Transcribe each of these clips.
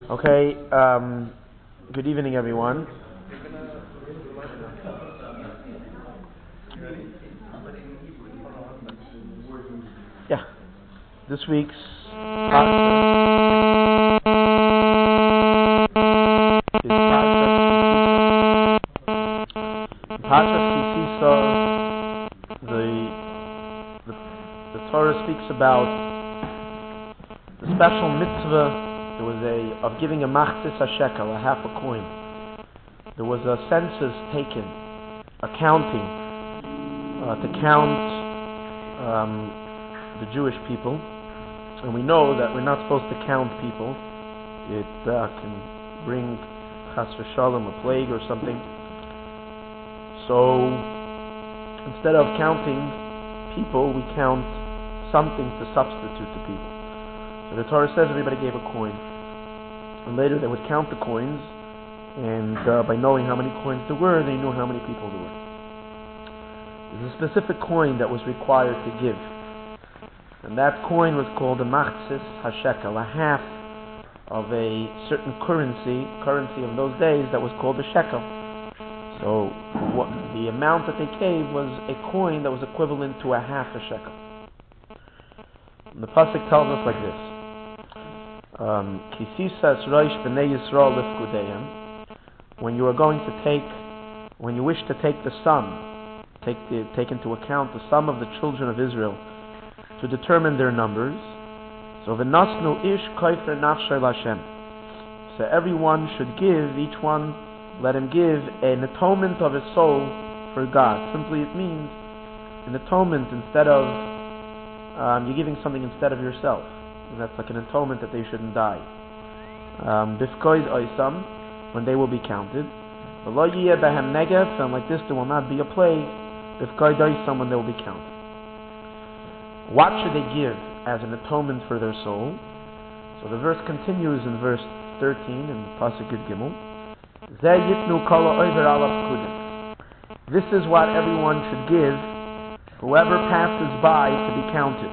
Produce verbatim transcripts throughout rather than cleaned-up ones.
Okay, um, good evening, everyone. Yeah, this week's Parsha is Parsha Kisisa. The, the the Torah speaks about the special mitzvah. There was a of giving a machzis a shekel, a half a coin. There was a census taken, a counting, uh, to count um, the Jewish people, and we know that we're not supposed to count people. It uh, can bring chas v'shalom, a plague or something. So instead of counting people, we count something to substitute to people. So the Torah says everybody gave a coin, and later they would count the coins, and uh, by knowing how many coins there were, they knew how many people there were. There's a specific coin that was required to give, and that coin was called a machzis hashekel, a half of a certain currency, currency of those days that was called a shekel. So what, the amount that they gave was a coin that was equivalent to a half a shekel. And the pasuk tells us like this: Kisisas roish b'nei Yisrael lifkudeim. When you are going to take, when you wish to take the sum, take the, take into account the sum of the children of Israel to determine their numbers. So v'nasnu ish koifer nafshay l'Hashem. So everyone should give, each one, let him give an atonement of his soul for God. Simply, it means an atonement instead of um, you're giving something instead of yourself. And that's like an atonement that they shouldn't die. Bifkoid oisam, when they will be counted. V'lo yiyeh behem negef, and like this there will not be a plague. Bifkoid oisam, when they will be counted. What should they give as an atonement for their soul? So the verse continues in verse thirteen in Pasuk Yud Gimel. Zeh yitnu kol ha'over ala pekudim. This is what everyone should give, whoever passes by to be counted.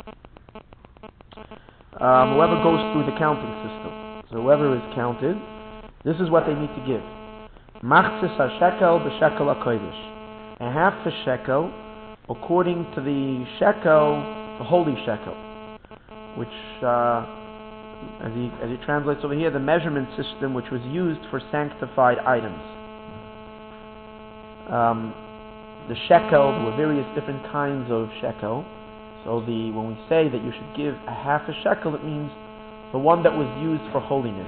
Um, whoever goes through the counting system. So whoever is counted, this is what they need to give. Machzis ha-shekel b'shekel ha-kodesh. A half a shekel, according to the shekel, the holy shekel, which, uh, as he as he translates over here, the measurement system which was used for sanctified items. Um, the shekel, there were various different kinds of shekel. So the when we say that you should give a half a shekel, it means the one that was used for holiness.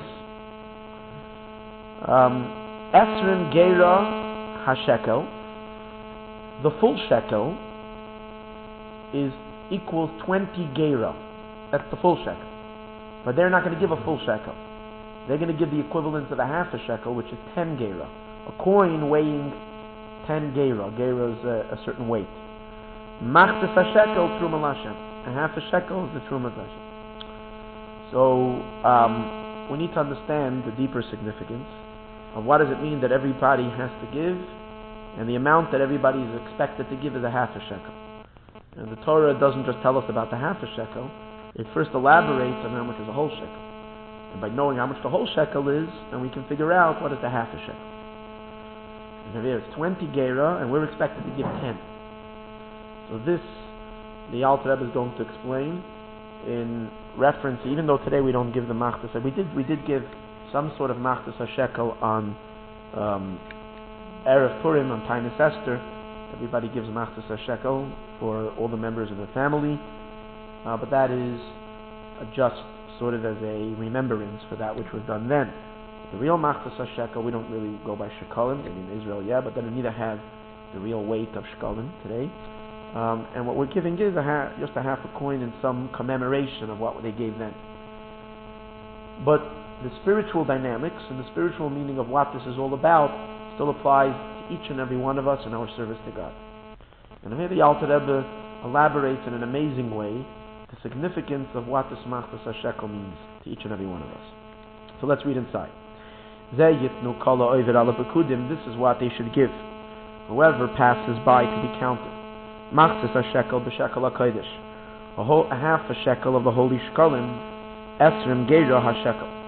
Esrim gera ha-shekel. The full shekel is equals twenty gera. That's the full shekel. But they're not going to give a full shekel. They're going to give the equivalent of a half a shekel, which is ten gera. A coin weighing ten gera. Gera is a, a certain weight. Machzis ha-shekel truma l'Hashem. A half a shekel is the truma l'Hashem. So um, we need to understand the deeper significance of what does it mean that everybody has to give, and the amount that everybody is expected to give is a half a shekel. And the Torah doesn't just tell us about the half a shekel, it first elaborates on how much is a whole shekel. And by knowing how much the whole shekel is, then we can figure out what is the half a shekel. And here it's twenty gera, and we're expected to give ten. So this, the Alter Rebbe is going to explain in reference, even though today we don't give the machzis, we did we did give some sort of machzis ha-shekel on um, Erev Purim, on Tainis Esther. Everybody gives machzis ha-shekel for all the members of the family, uh, but that is uh, just sort of as a remembrance for that which was done then. The real machzis ha-shekel, we don't really go by shekalim, maybe in Israel, yeah, but then we neither have the real weight of shekalim today. Um, and what we're giving is a ha- just a half a coin in some commemoration of what they gave then. But the spiritual dynamics and the spiritual meaning of what this is all about still applies to each and every one of us in our service to God. And here the Alter Rebbe elaborates in an amazing way the significance of what this machzis ha-shekel means to each and every one of us. So let's read inside. Zeh yitnu kol ha'over ala pekudim. This is what they should give, whoever passes by to be counted. Machzis ha-shekel b'shekel ha-kodesh. A, whole, a half a shekel of the holy shekalim. Esrim gera ha-shekel.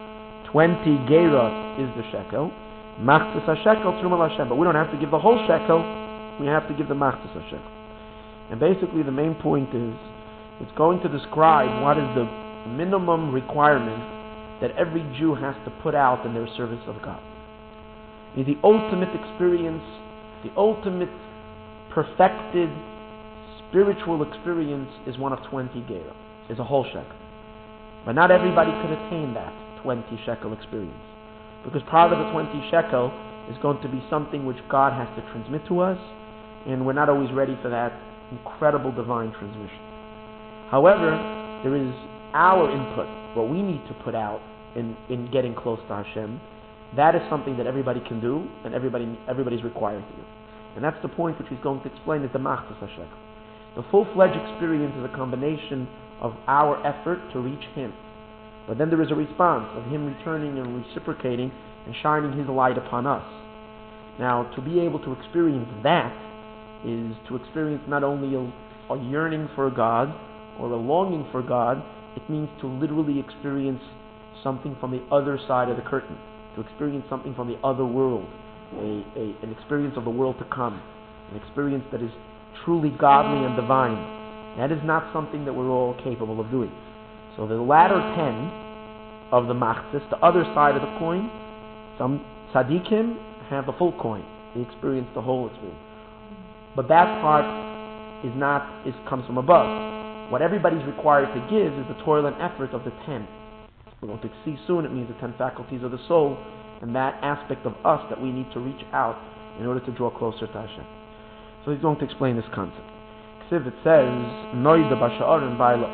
twenty gerot is the shekel. Machzis ha-shekel Truma l'Hashem. But we don't have to give the whole shekel. We have to give the Machzis ha-shekel. And basically the main point is, it's going to describe what is the minimum requirement that every Jew has to put out in their service of God. The ultimate experience, the ultimate perfected spiritual experience is one of twenty gerot, is a whole shekel. But not everybody could attain that twenty shekel experience. Because part of the twenty shekel is going to be something which God has to transmit to us, and we're not always ready for that incredible divine transmission. However, there is our input, what we need to put out in, in getting close to Hashem. That is something that everybody can do, and everybody everybody's required to do. And that's the point which he's going to explain is the Machzis ha-shekel. The full-fledged experience is a combination of our effort to reach Him. But then there is a response of Him returning and reciprocating and shining His light upon us. Now, to be able to experience that is to experience not only a, a yearning for God or a longing for God, it means to literally experience something from the other side of the curtain, to experience something from the other world, a, a, an experience of the world to come, an experience that is truly godly and divine. That is not something that we're all capable of doing. So the latter ten of the Machzis, the other side of the coin, some tzaddikim have the full coin. They experience the whole experience. But that part is not, is comes from above. What everybody's required to give is the toil and effort of the ten. We're going to see soon, it means the ten faculties of the soul, and that aspect of us that we need to reach out in order to draw closer to Hashem. So he's going to explain this concept. It says, Noida b'sha'arim ba'ila.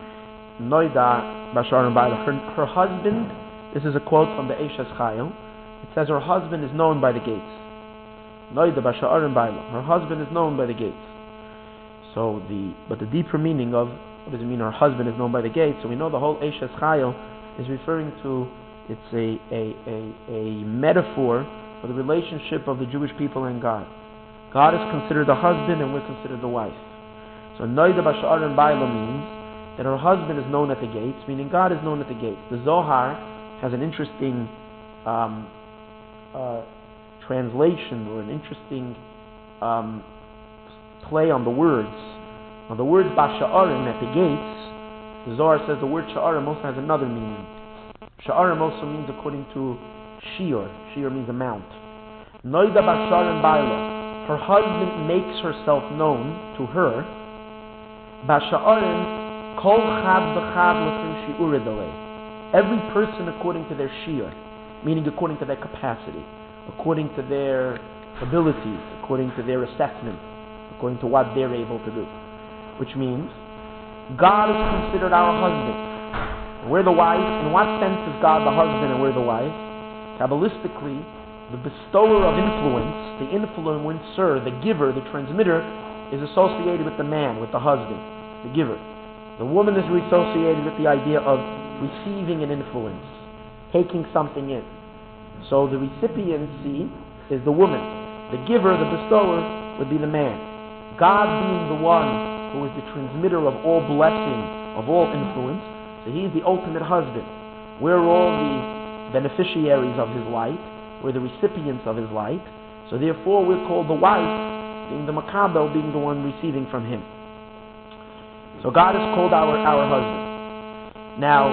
Noida b'sha'arim ba'ila. Her, her husband, this is a quote from the Eshes Chayil. It says her husband is known by the gates. Noida b'sha'arim ba'ila. Her husband is known by the gates. So the, but the deeper meaning of, what does it mean her husband is known by the gates? So we know the whole Eshes Chayil is referring to, it's a, a, a, a metaphor for the relationship of the Jewish people and God. God is considered the husband and we're considered the wife. So Noida b'sha'arim ba'ila means that her husband is known at the gates, meaning God is known at the gates. The Zohar has an interesting um, uh, translation or an interesting um, play on the words. Now the word b'sha'arim, at the gates, the Zohar says the word sha'arim also has another meaning. Sha'arim also means according to shiur. Shiur means a mount. Noida b'sha'arim ba'ila. Her husband makes herself known to her. Basha'arim kol chad v'chad l'fim shi'ur edalei. Every person according to their shiur, meaning according to their capacity, according to their abilities, according to their assessment, according to what they're able to do. Which means, God is considered our husband. And we're the wife. In what sense is God the husband and we're the wife? Kabbalistically, the bestower of influence, the influencer, the giver, the transmitter, is associated with the man, with the husband, the giver. The woman is associated with the idea of receiving an influence, taking something in. So the recipiency is the woman. The giver, the bestower, would be the man. God being the one who is the transmitter of all blessing, of all influence, so he is the ultimate husband. We're all the beneficiaries of his light. We're the recipients of his light. So therefore we're called the wife, being the makabel, being the one receiving from him. So God is called our, our husband. Now,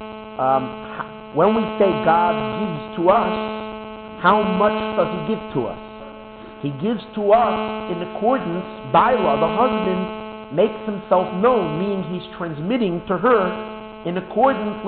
um, when we say God gives to us, how much does he give to us? He gives to us in accordance, by law, the husband makes himself known, meaning he's transmitting to her in accordance,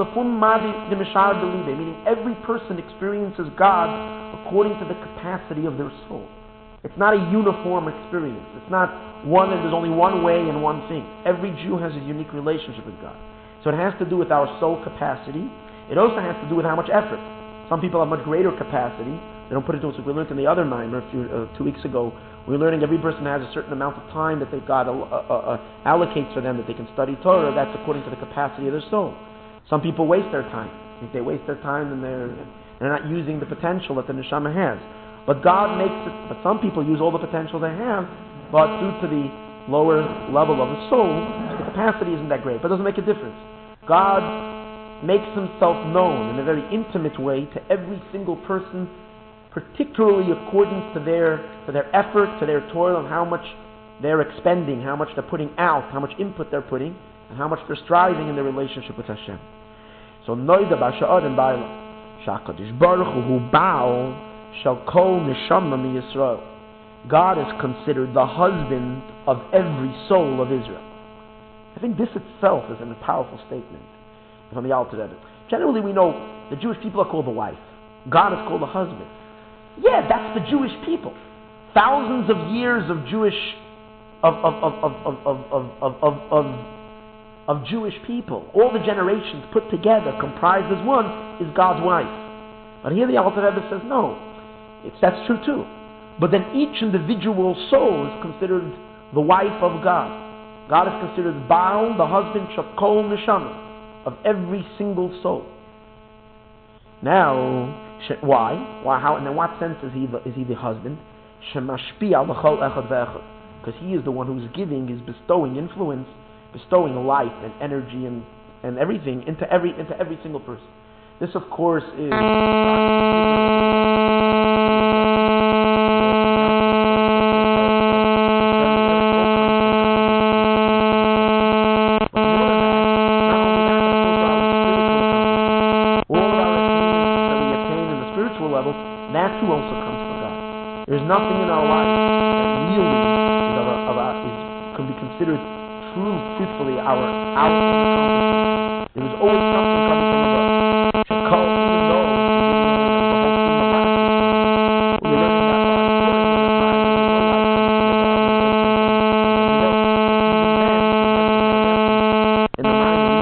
meaning every person experiences God according to the capacity of their soul. It's not a uniform experience. It's not one and there's only one way and one thing. Every Jew has a unique relationship with God. So it has to do with our soul capacity. It also has to do with how much effort. Some people have much greater capacity. They don't put it into us. We learned in the other mimer a few, uh, two weeks ago. We were learning every person has a certain amount of time that they've got uh, uh, uh, allocates for them that they can study Torah. That's according to the capacity of their soul. Some people waste their time. If they waste their time, then they're they're not using the potential that the neshama has. But God makes it. But some people use all the potential they have, but due to the lower level of the soul, the capacity isn't that great. But it doesn't make a difference. God makes himself known in a very intimate way to every single person, particularly according to their to their effort, to their toil, and how much they're expending, how much they're putting out, how much input they're putting, and how much they're striving in their relationship with Hashem. So Noida Basha'ad and Baila Shakadosh Baruch Hu Baal Shall Kol Neshama Mi Yisrael. God is considered the husband of every soul of Israel. I think this itself is a powerful statement from the Alter Rebbe. Generally, we know the Jewish people are called the wife. God is called the husband. Yeah, that's the Jewish people. Thousands of years of Jewish of of of of of of of of, of, of Jewish people, all the generations put together, comprised as one, is God's wife. But here the Alter Rebbe says no. It's that's true too. But then each individual soul is considered the wife of God. God is considered Baal, the husband, Shakol Neshama, of every single soul. Now, why? Why? How? And in what sense is he the, is he the husband? Shemashpia l'chol echad ve'echad, because he is the one who's giving, is bestowing influence, bestowing life and energy and, and everything into every into every single person. This, of course, is. There's nothing in our life that really is, of our, of our, is can be considered true, truthfully, our our accomplishment. There is always something coming from above. Shekol, even though the whole theme of life, we're learning that in the mind of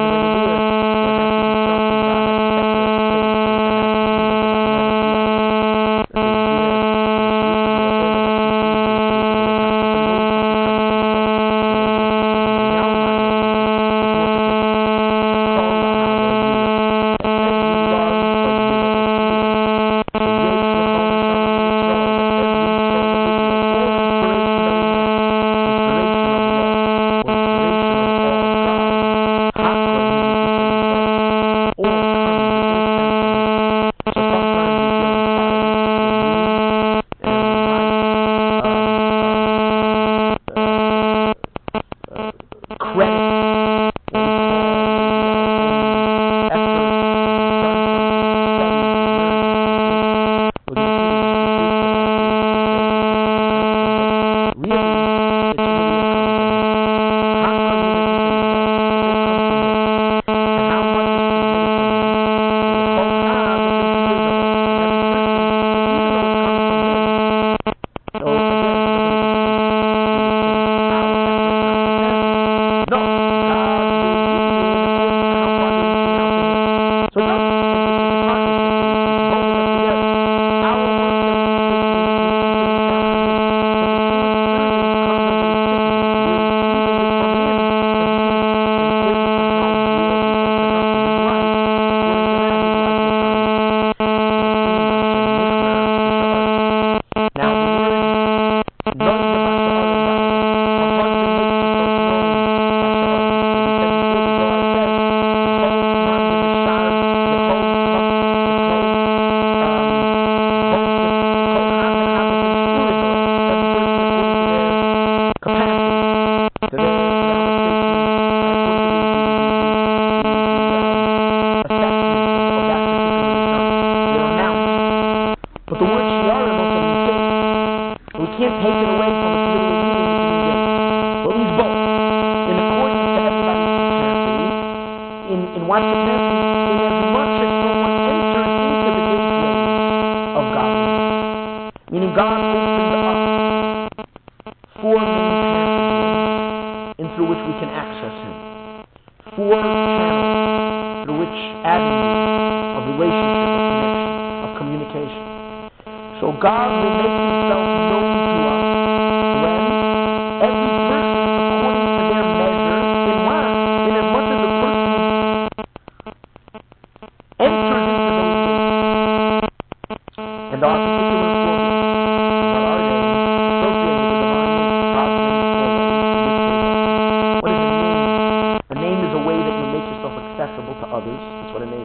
accessible to others. That's what a name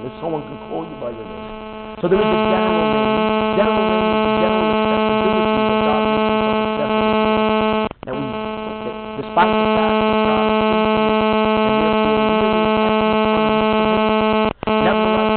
So there is a general name. General name is the general acceptability that God makes himself acceptable to. That we, despite the fact that God is infinite and therefore really essence of his nevertheless,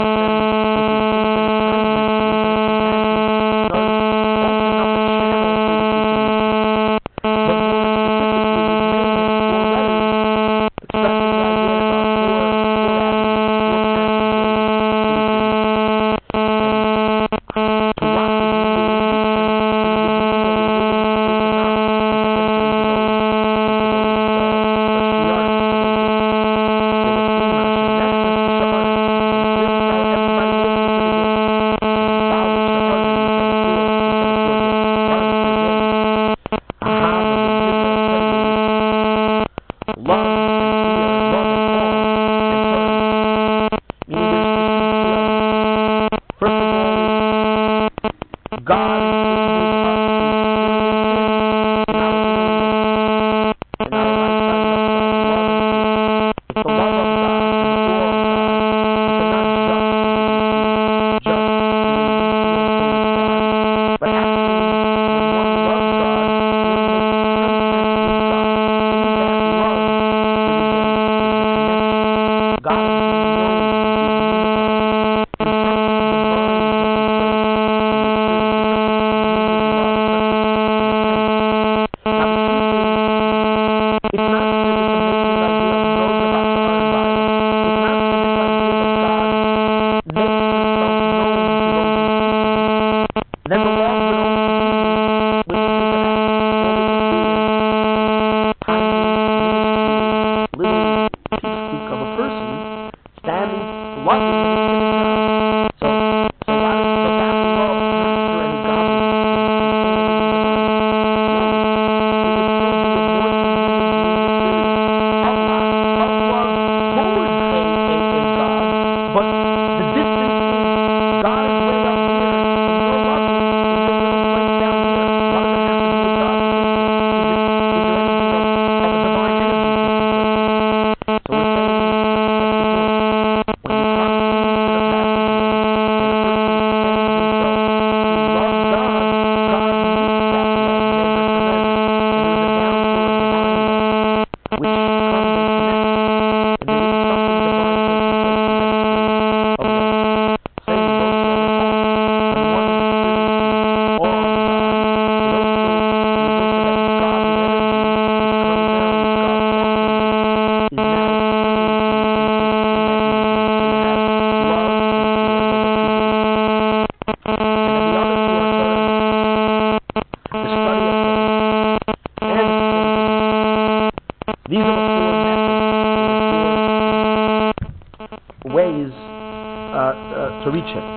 to reach him.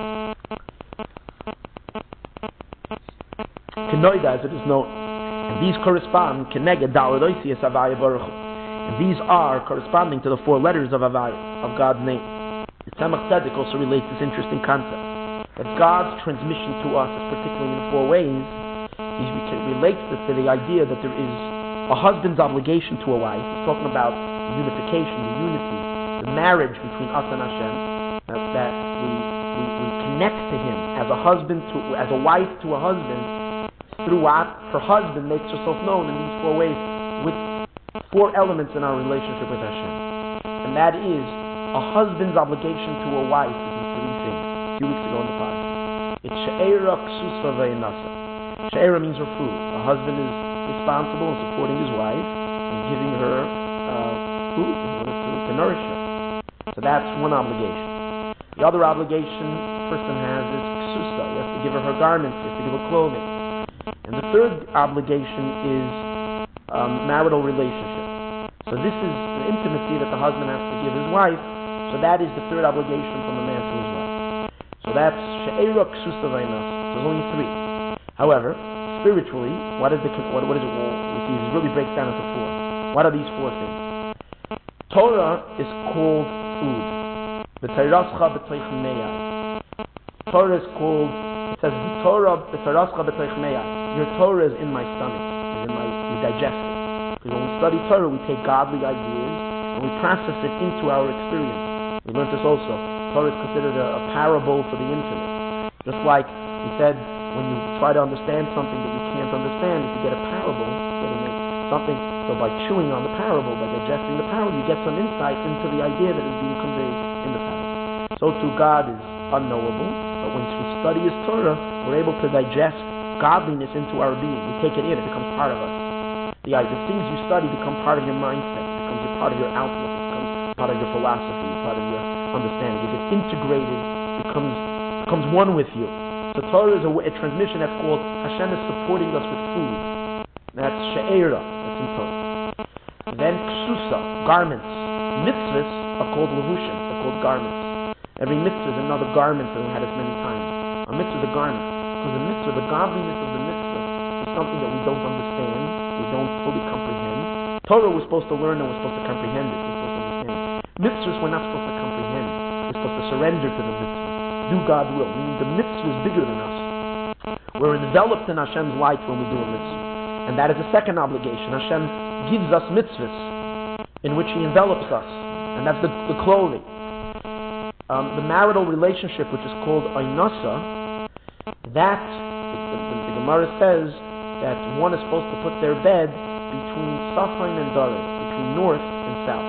Kenoida, as it is known. And these correspond, Keneged Daladoisias Avaya Baruch Hu. And these are corresponding to the four letters of Avaya, of God's name. The Tzemach Tzedek also relates this interesting concept, that God's transmission to us is particularly in four ways. He relates this to the idea that there is a husband's obligation to a wife. He's talking about the unification, the unity, the marriage between us and Hashem, that, that we, we we connect to Him as a husband to as a wife to a husband through what her husband makes herself known in these four ways, with four elements in our relationship with Hashem, and that is a husband's obligation to a wife is in three things. A few weeks ago in the podcast, it's she'era ksusa ve'inasa. She'era means her food. A husband is responsible in supporting his wife and giving her uh, food in order to, to nourish her. So that's one obligation. The other obligation a person has is ksusa. He has to give her her garments. He has to give her clothing. And the third obligation is um, marital relationship. So this is the intimacy that the husband has to give his wife. So that is the third obligation from a man to his wife. So that's she'era ksusa v'inasa. So there's only three. However, spiritually, what is the what, what is it? Well, we see it really breaks down into four. What are these four things? Torah is called food. B'tayrascha b'toich meyai. Torah is called. It says Torah b'tayrascha b'toich meyai. Your Torah is in my stomach. Is in my. You digest it. Because when we study Torah, we take godly ideas and we process it into our experience. We learned this also. Torah is considered a, a parable for the infinite. Just like we said, when you try to understand something that you can't understand, if you get a parable, getting something, so by chewing on the parable, by digesting the parable, you get some insight into the idea that is being conveyed in the parable. So too, God is unknowable, but when we study His Torah, we're able to digest godliness into our being. We take it in, it becomes part of us. The, the things you study become part of your mindset, it becomes a part of your outlook, it becomes part of your philosophy, part of your understanding. It gets integrated, becomes becomes one with you. So Torah is a, a transmission that's called Hashem is supporting us with food. That's she'era, that's in Torah. Then ksusa, garments. Mitzvahs are called levushim, they're called garments. Every mitzvah is another garment that we had it many times. A mitzvah is a garment. Because the mitzvah, the godliness of the mitzvah, is something that we don't understand, we don't fully comprehend. Torah we're supposed to learn and we're supposed to comprehend it, we're supposed to understand it. Mitzvahs we're not supposed to comprehend. We're supposed to surrender to the mitzvah. Do God's will, meaning the mitzvah is bigger than us. We're enveloped in Hashem's light when we do a mitzvah. And that is the second obligation. Hashem gives us mitzvahs in which He envelops us. And that's the, the clothing. Um, the marital relationship, which is called Einasa, that, the, the, the Gemara says that one is supposed to put their bed between Safain and Dares, between north and south.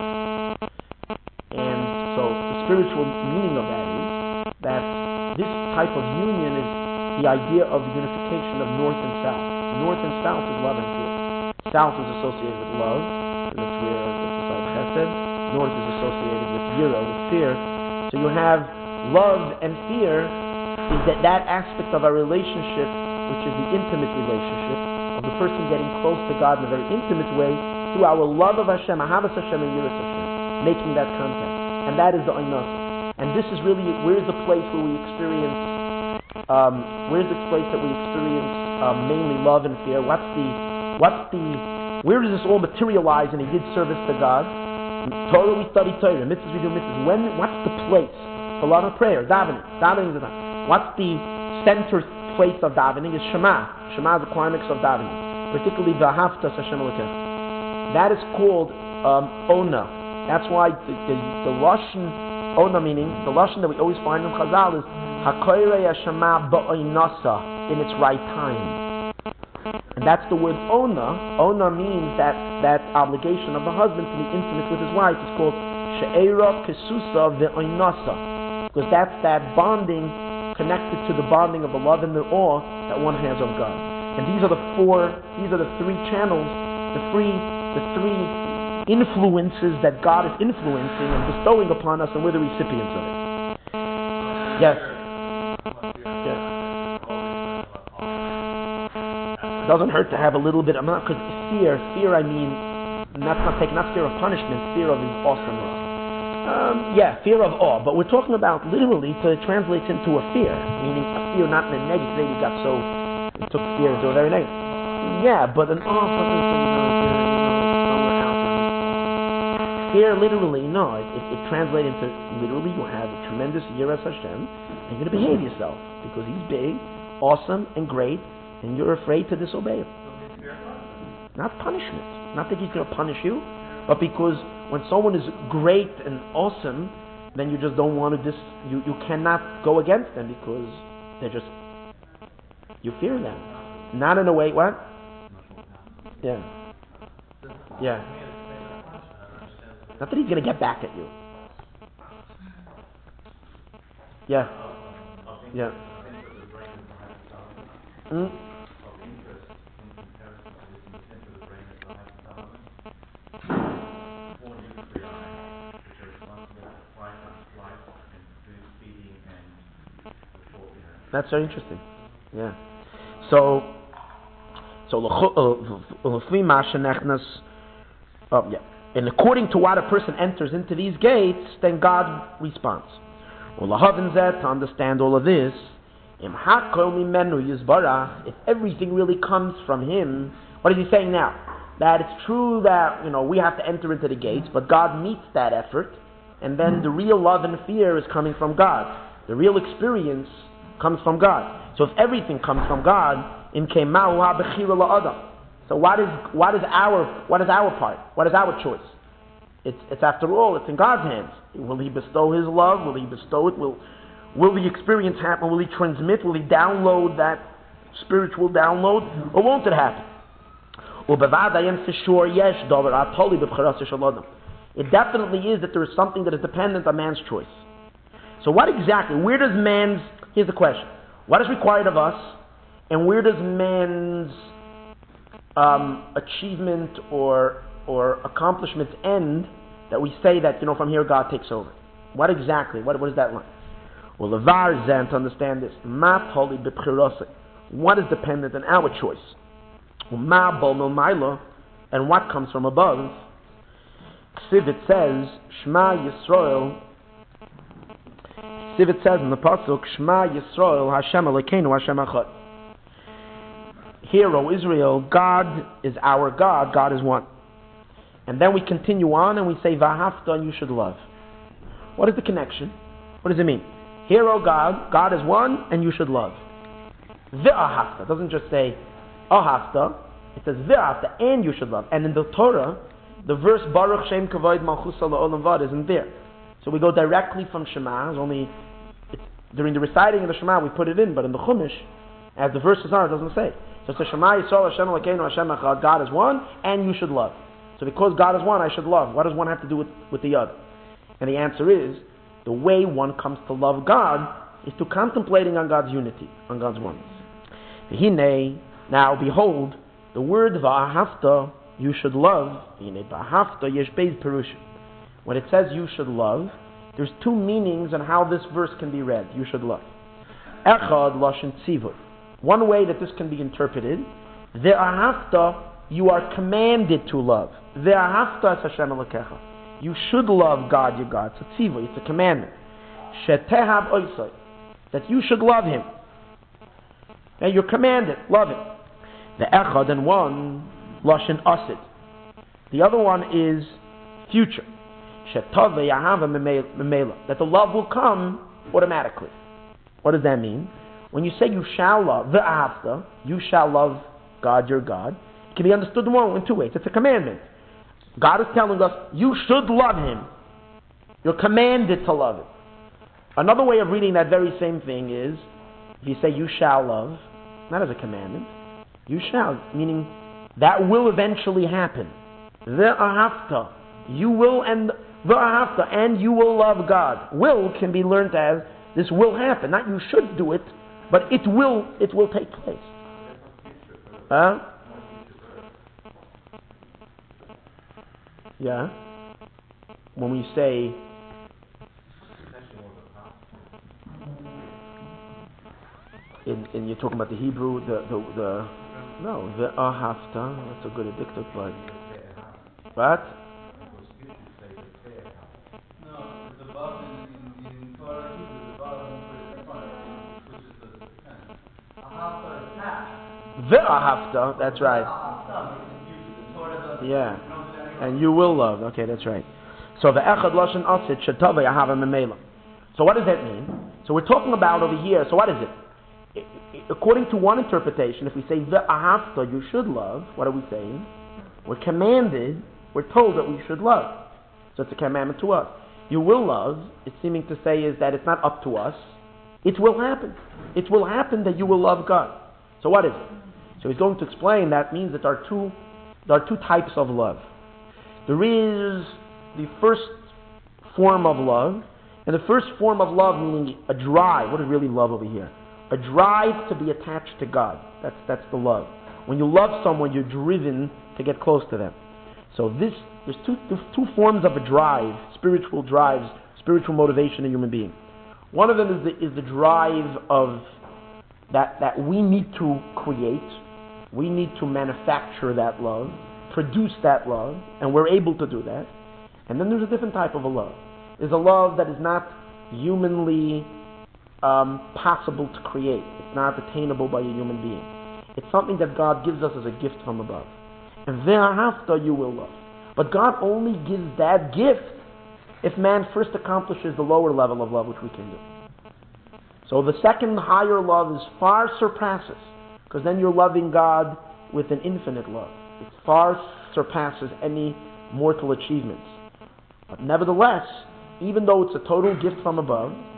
And so the spiritual meaning of that is that this type of union is the idea of unification of north and south. North and south is love and fear. South is associated with love, that's where that's the side of chesed. North is associated with yira, with fear. So you have love and fear is that that aspect of our relationship, which is the intimate relationship of the person getting close to God in a very intimate way through our love of Hashem, ahavas Hashem and yiras Hashem, making that contact. And that is the Einasa. And this is really, where's the place where we experience, um, where's the place that we experience um, mainly love and fear? What's the, what's the, where does this all materialize in a Yid service to God? Torah we study Torah, mitzvahs we do mitzvahs. When, what's the place for love and prayer? Davening. Davening is the time. What's the center place of davening? Is Shema. Shema is the climax of davening. Particularly the Haftas Hashem Elokecha. That is called um, Ona. That's why the, the, the Lashon Ona, meaning the Lashon that we always find in Chazal is Hakoyrei Hashema Ba'oinasa, in its right time. And that's the word Ona. Ona means that, that obligation of the husband to be intimate with his wife. It's called She'era Kesusa Ve'oinasa, because that's that bonding connected to the bonding of the love and the awe that one has of God. And these are the four, these are the three channels, the three, the three influences that God is influencing and bestowing upon us, and we're the recipients of it. Yes. Yes. It doesn't hurt to have a little bit. I'm not, because fear, fear. I mean, that's not taking, not fear of punishment. Fear of His awesomeness. Um, yeah, fear of awe. But we're talking about literally to translate into a fear, meaning a fear not in a negative. Today we got so it took fear into a very negative. Yeah, but an awe, something you know, somewhere else. Fear, literally, no. It, it, it translates into literally. You have a tremendous yiras Hashem, and you're going to behave yourself because He's big, awesome, and great. And you're afraid to disobey Him. Not punishment. Not that He's going to punish you, but because when someone is great and awesome, then you just don't want to dis. You, you cannot go against them because they're just. You fear them. Not in a way. What? Yeah. Yeah. Not that He's going to get back at you. Yeah. Yeah. Mm. That's very interesting. Yeah. So, so l'chli ma'ashenechnas. Oh, yeah. And according to what a person enters into these gates, then God responds. Well, to understand all of this, if everything really comes from Him, what is He saying now? That it's true that, you know, we have to enter into the gates, but God meets that effort, and then the real love and fear is coming from God. The real experience comes from God. So if everything comes from God, in so what is what is our what is our part? What is our choice? It's it's after all, it's in God's hands. Will He bestow His love? Will He bestow it? Will Will the experience happen? Will he transmit? Will he download that spiritual download? Or won't it happen? For sure, yes. It definitely is that there is something that is dependent on man's choice. So what exactly, where does man's, here's the question, what is required of us, and where does man's um, achievement or or accomplishments end, that we say that, you know, from here God takes over? What exactly, what, what is that line? Well, Levar Zen, to understand this, Ma Poli B'Pchirose, what is dependent on our choice? Ma Bol Milmaila, and what comes from above? Ksiv, it says, Shema Yisrael, Ksiv, it says in the Pasuk, Shema Yisrael, Hashem Elokeinu, Hashem Echad. Hear, O Israel, God is our God, God is one. And then we continue on and we say, Vahafta, and you should love. What is the connection? What does it mean? Hear, O God, God is one, and you should love. Ve'ahafta, it doesn't just say ahafta, it says ve'ahafta, and you should love. And in the Torah, the verse Baruch Shem Kavod Malchusa La'olam Vad isn't there. So we go directly from Shema. It's only it's, during the reciting of the Shema we put it in, but in the Chumash, as the verses are, it doesn't say. So it says Shema Yisrael Hashem Elokeinu Hashem Echad, God is one, and you should love. So because God is one, I should love. What does one have to do with, with the other? And the answer is, the way one comes to love God is to contemplating on God's unity, on God's oneness. Hine, now behold, the word Va'ahavta, you should love, Hine Va'ahavta yesh beis perushim. When it says you should love, there's two meanings on how this verse can be read. You should love. Echad lashon tzivur. One way that this can be interpreted, Ve'ahavta, you are commanded to love. Ve'ahavta es Hashem Elokecha. You should love God, your God. It's a tzivur, it's a commandment. Shetehav oisai, that you should love Him. And you're commanded, love Him. The echad and one, lashon asid. The other one is future. Shetave yahava memela, that the love will come automatically. What does that mean? When you say you shall love, ve'ahavta, you shall love God, your God, it can be understood in two ways. It's a commandment. God is telling us, you should love Him. You're commanded to love Him. Another way of reading that very same thing is, if you say you shall love, not as a commandment, you shall, meaning that will eventually happen. Ve'ahavta, you will, and ve'ahavta, and you will love God. Will can be learned as, this will happen. Not you should do it, but it will, it will take place. Huh? Yeah. When we say in, in you're talking about the Hebrew, the the, the no, the ahafta, that's a good addictive, but what? No, it's above in in Torah Hebrew, the bottom which is the ahafta is half. The ahafta, that's right. Yeah. And you will love. Okay, that's right. So the echad lashon asid shetava yahava memela. So what does that mean? So we're talking about over here. So what is it? According to one interpretation, if we say the ahavta, you should love. What are we saying? We're commanded. We're told that we should love. So it's a commandment to us. You will love. It's seeming to say is that it's not up to us. It will happen. It will happen that you will love God. So what is it? So he's going to explain that means that there are two, there are two types of love. There is the first form of love, and the first form of love meaning a drive. What is really love over here? A drive to be attached to God. That's that's the love. When you love someone, you're driven to get close to them. So this there's two there's two forms of a drive, spiritual drives, spiritual motivation in a human being. One of them is the is the drive of that that we need to create, we need to manufacture that love, produce that love, and we're able to do that. And then there's a different type of a love. There's a love that is not humanly um, possible to create. It's not attainable by a human being. It's something that God gives us as a gift from above. And thereafter you will love. But God only gives that gift if man first accomplishes the lower level of love which we can do. So the second higher love is far surpasses, because then you're loving God with an infinite love. It far surpasses any mortal achievements. But nevertheless, even though it's a total gift from above,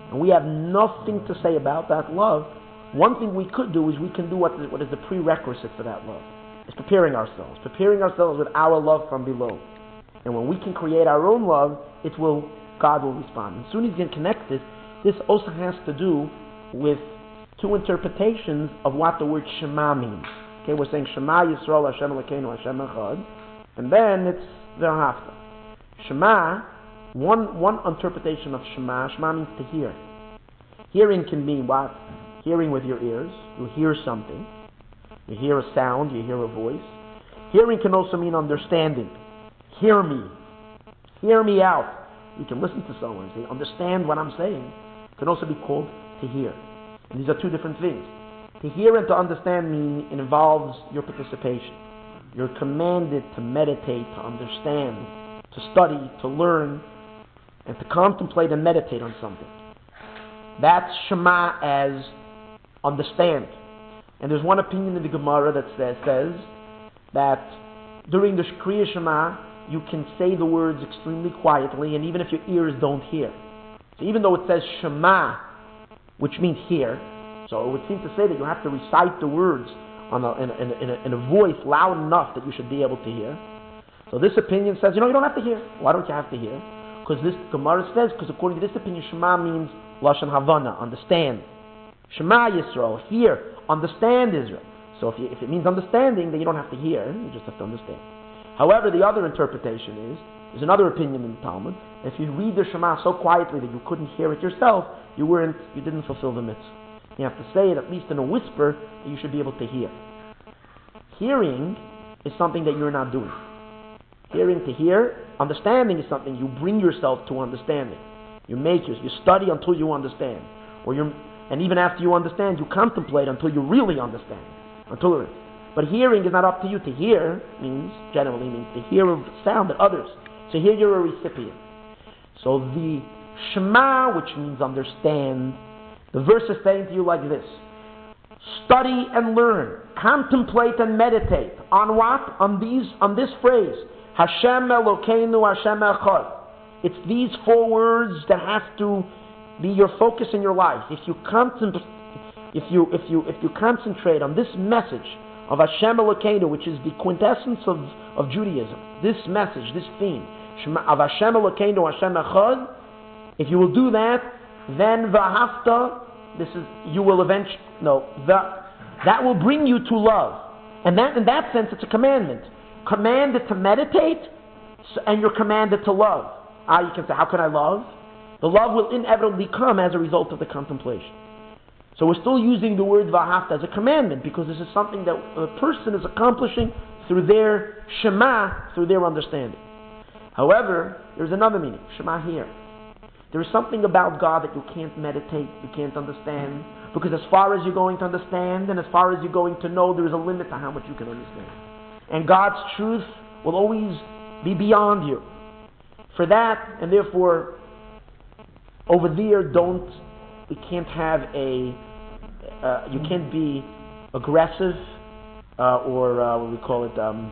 and we have nothing to say about that love, one thing we could do is we can do what is, what is the prerequisite for that love. It's preparing ourselves. Preparing ourselves with our love from below. And when we can create our own love, it will, God will respond. And soon as you can connect this, this also has to do with two interpretations of what the word Shema means. Okay, we're saying Shema Yisrael Hashem Elokeinu Hashem Echad, and then it's V'ahavta. Shema, one one interpretation of Shema, Shema means to hear. Hearing can mean what? Hearing with your ears. You hear something. You hear a sound, you hear a voice. Hearing can also mean understanding. Hear me. Hear me out. You can listen to someone and say, understand what I'm saying. It can also be called to hear. And these are two different things. To hear and to understand mean it involves your participation. You're commanded to meditate, to understand, to study, to learn, and to contemplate and meditate on something. That's Shema as understand. And there's one opinion in the Gemara that says, says that during the Kriya Shema, you can say the words extremely quietly, and even if your ears don't hear. So even though it says Shema, which means hear, so it would seem to say that you have to recite the words on a, in, a, in, a, in, a, in a voice loud enough that you should be able to hear. So this opinion says, you know, you don't have to hear. Why don't you have to hear? Because this Gemara says, because according to this opinion, Shema means Lashon Havana, understand. Shema Yisrael, hear, understand Israel. So if, you, if it means understanding, then you don't have to hear, you just have to understand. However, the other interpretation is, there's another opinion in the Talmud, if you read the Shema so quietly that you couldn't hear it yourself, you weren't, you didn't fulfill the mitzvah. You have to say it at least in a whisper that you should be able to hear. Hearing is something that you're not doing. Hearing to hear, understanding is something you bring yourself to understanding. You make you, you study until you understand, or you and even after you understand, you contemplate until you really understand. Until it, but hearing is not up to you. To hear means generally means to hear a sound that others. So here you're a recipient. So the Shema, which means understand, the verse is saying to you like this: study and learn, contemplate and meditate on what? On these, on this phrase, Hashem Elokeinu Hashem Echad. It's these four words that have to be your focus in your life. If you contemplate, if you if you if you concentrate on this message of Hashem Elokeinu, which is the quintessence of, of Judaism, this message, this theme of Hashem Elokeinu Hashem Echad, if you will do that, then V'ahavta, this is you will eventually no the, that will bring you to love, and that in that sense it's a commandment. Commanded to meditate, and you're commanded to love. Ah, you can say, how can I love? The love will inevitably come as a result of the contemplation. So we're still using the word V'ahavta as a commandment, because this is something that a person is accomplishing through their Shema, through their understanding. However, there's another meaning, Shema here. There is something about God that you can't meditate, you can't understand, because as far as you're going to understand, and as far as you're going to know, there is a limit to how much you can understand. And God's truth will always be beyond you. For that, and therefore, over there, don't, we can't have a, uh, you can't be aggressive, uh, or uh, what we call it, um,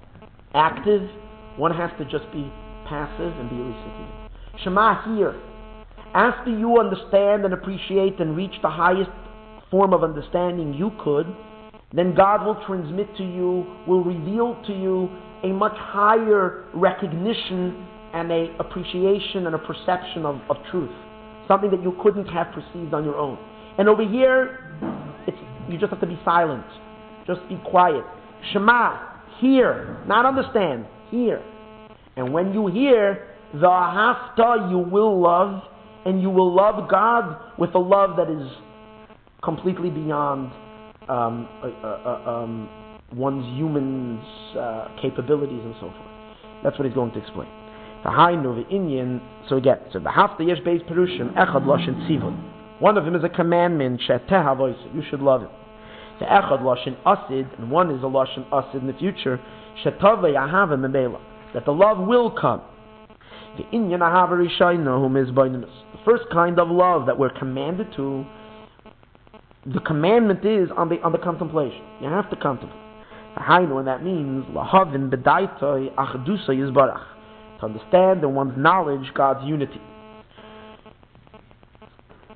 active. One has to just be passive and be a recipient. Shema here. After you understand and appreciate and reach the highest form of understanding you could, then God will transmit to you, will reveal to you a much higher recognition and a appreciation and a perception of, of truth. Something that you couldn't have perceived on your own. And over here, it's, you just have to be silent. Just be quiet. Shema, hear, not understand, hear. And when you hear, the V'ahavta, you will love, and you will love God with a love that is completely beyond um, uh, uh, um, one's human's uh, capabilities and so forth. That's what he's going to explain. So again, so the V'ahavta yesh beis perushim echad loshen tzivon. One of them is a commandment, sheteh you should love it. The echad loshen asid, and one is a loshen asid in the future, shetave yahava memela, that the love will come. The inyan ahava rishayna hum is baininus. The first kind of love that we're commanded to, the commandment is on the on the contemplation. You have to contemplate. Hainu, and that means lahavin bedaitoi achdusa yizbarach, to understand in one's knowledge God's unity.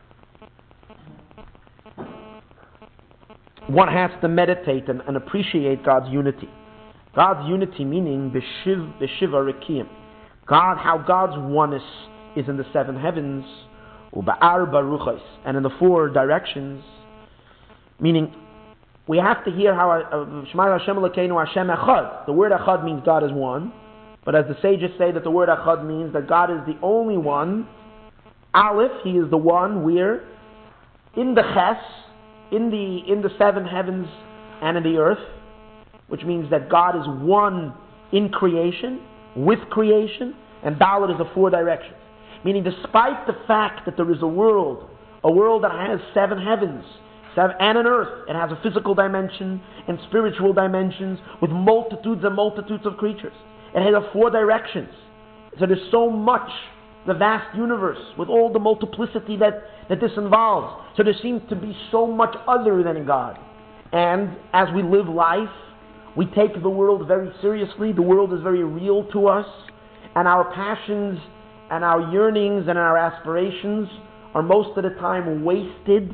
one has to meditate and, and appreciate God's unity. God's unity meaning Beshiv, Beshiva Rekiyim. God, how God's oneness is in the seven heavens, Uba'ar Baruchos, and in the four directions. Meaning, we have to hear how Shema Hashem Elokeinu Hashem Echad. The word Echad means God is one, but as the sages say that the word Echad means that God is the only one. Aleph, He is the one. Where in the Ches, in the in the seven heavens and in the earth, which means that God is one in creation, with creation, and Dalet is the four directions. Meaning, despite the fact that there is a world, a world that has seven heavens, seven, and an earth, it has a physical dimension and spiritual dimensions with multitudes and multitudes of creatures. It has four directions. So there's so much, the vast universe, with all the multiplicity that, that this involves. So there seems to be so much other than God. And as we live life, we take the world very seriously. The world is very real to us. And our passions and our yearnings and our aspirations are most of the time wasted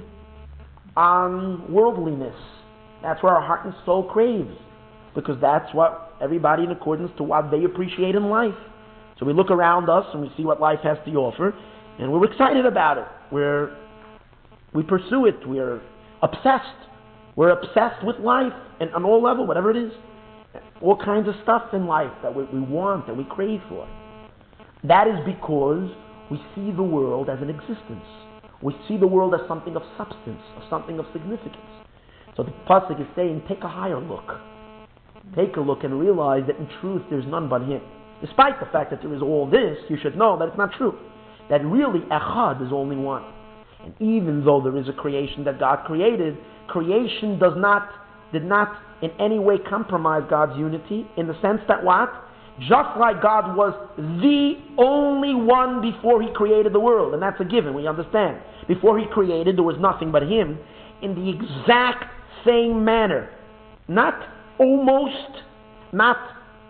on worldliness. That's where our heart and soul craves. Because that's what everybody, in accordance to what they appreciate in life. So we look around us and we see what life has to offer, and we're excited about it. We're, we pursue it. We're obsessed. We're obsessed with life, and on all levels, whatever it is. All kinds of stuff in life that we, we want, that we crave for. That is because we see the world as an existence. We see the world as something of substance, of something of significance. So the pasuk is saying, take a higher look. Take a look and realize that in truth there's none but Him. Despite the fact that there is all this, you should know that it's not true. That really Echad is only one. And even though there is a creation that God created, creation does not, did not in any way compromise God's unity, in the sense that what? Just like God was the only one before He created the world, and that's a given, we understand. Before He created, there was nothing but Him, in the exact same manner. Not almost, not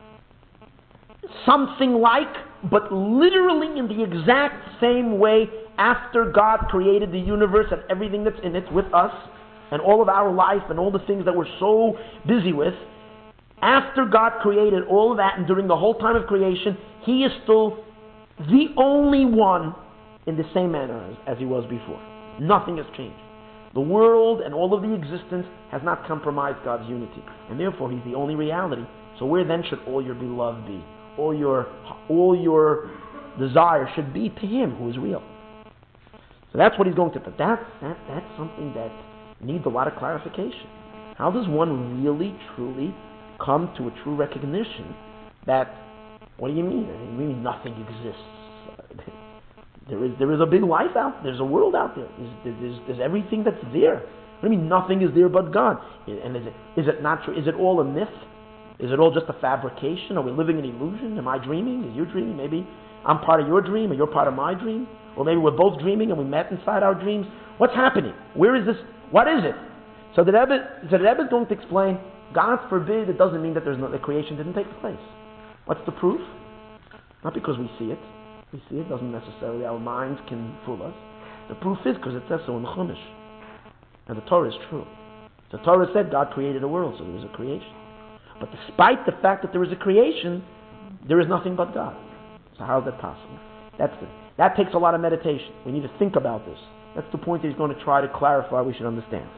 something like, but literally in the exact same way, after God created the universe and everything that's in it with us, and all of our life and all the things that we're so busy with, after God created all of that and during the whole time of creation, He is still the only one in the same manner as, as He was before. Nothing has changed. The world and all of the existence has not compromised God's unity, and therefore He's the only reality. So where then should all your beloved be? All your all your desire should be to Him who is real. So that's what He's going to. But that that that's something that needs a lot of clarification. How does one really, truly come to a true recognition that, what do you mean? I mean, really nothing exists. There is there is a big life out there. There's a world out there. There's, there's, there's everything that's there. What do you mean nothing is there but God? And is it is it not true? Is it all a myth? Is it all just a fabrication? Are we living an illusion? Am I dreaming? Is you dreaming? Maybe I'm part of your dream, or you're part of my dream, or maybe we're both dreaming and we met inside our dreams. What's happening? Where is this? What is it? So the Rebbe, so the Rebbe is going to explain. God forbid, it doesn't mean that there's no, the creation didn't take place. What's the proof? Not because we see it. We see it doesn't necessarily, our minds can fool us. The proof is because it says so in the Chumash. And the Torah is true. The Torah said God created a world, so there was a creation. But despite the fact that there is a creation, there is nothing but God. So how is that possible? That's the, that takes a lot of meditation. We need to think about this. That's the point that he's going to try to clarify, we should understand.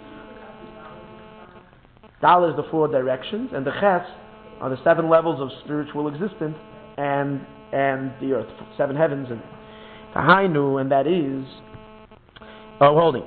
Dal is the four directions, and the Ches are the seven levels of spiritual existence, and and the earth, seven heavens, and Tahainu, and that is, oh, holding,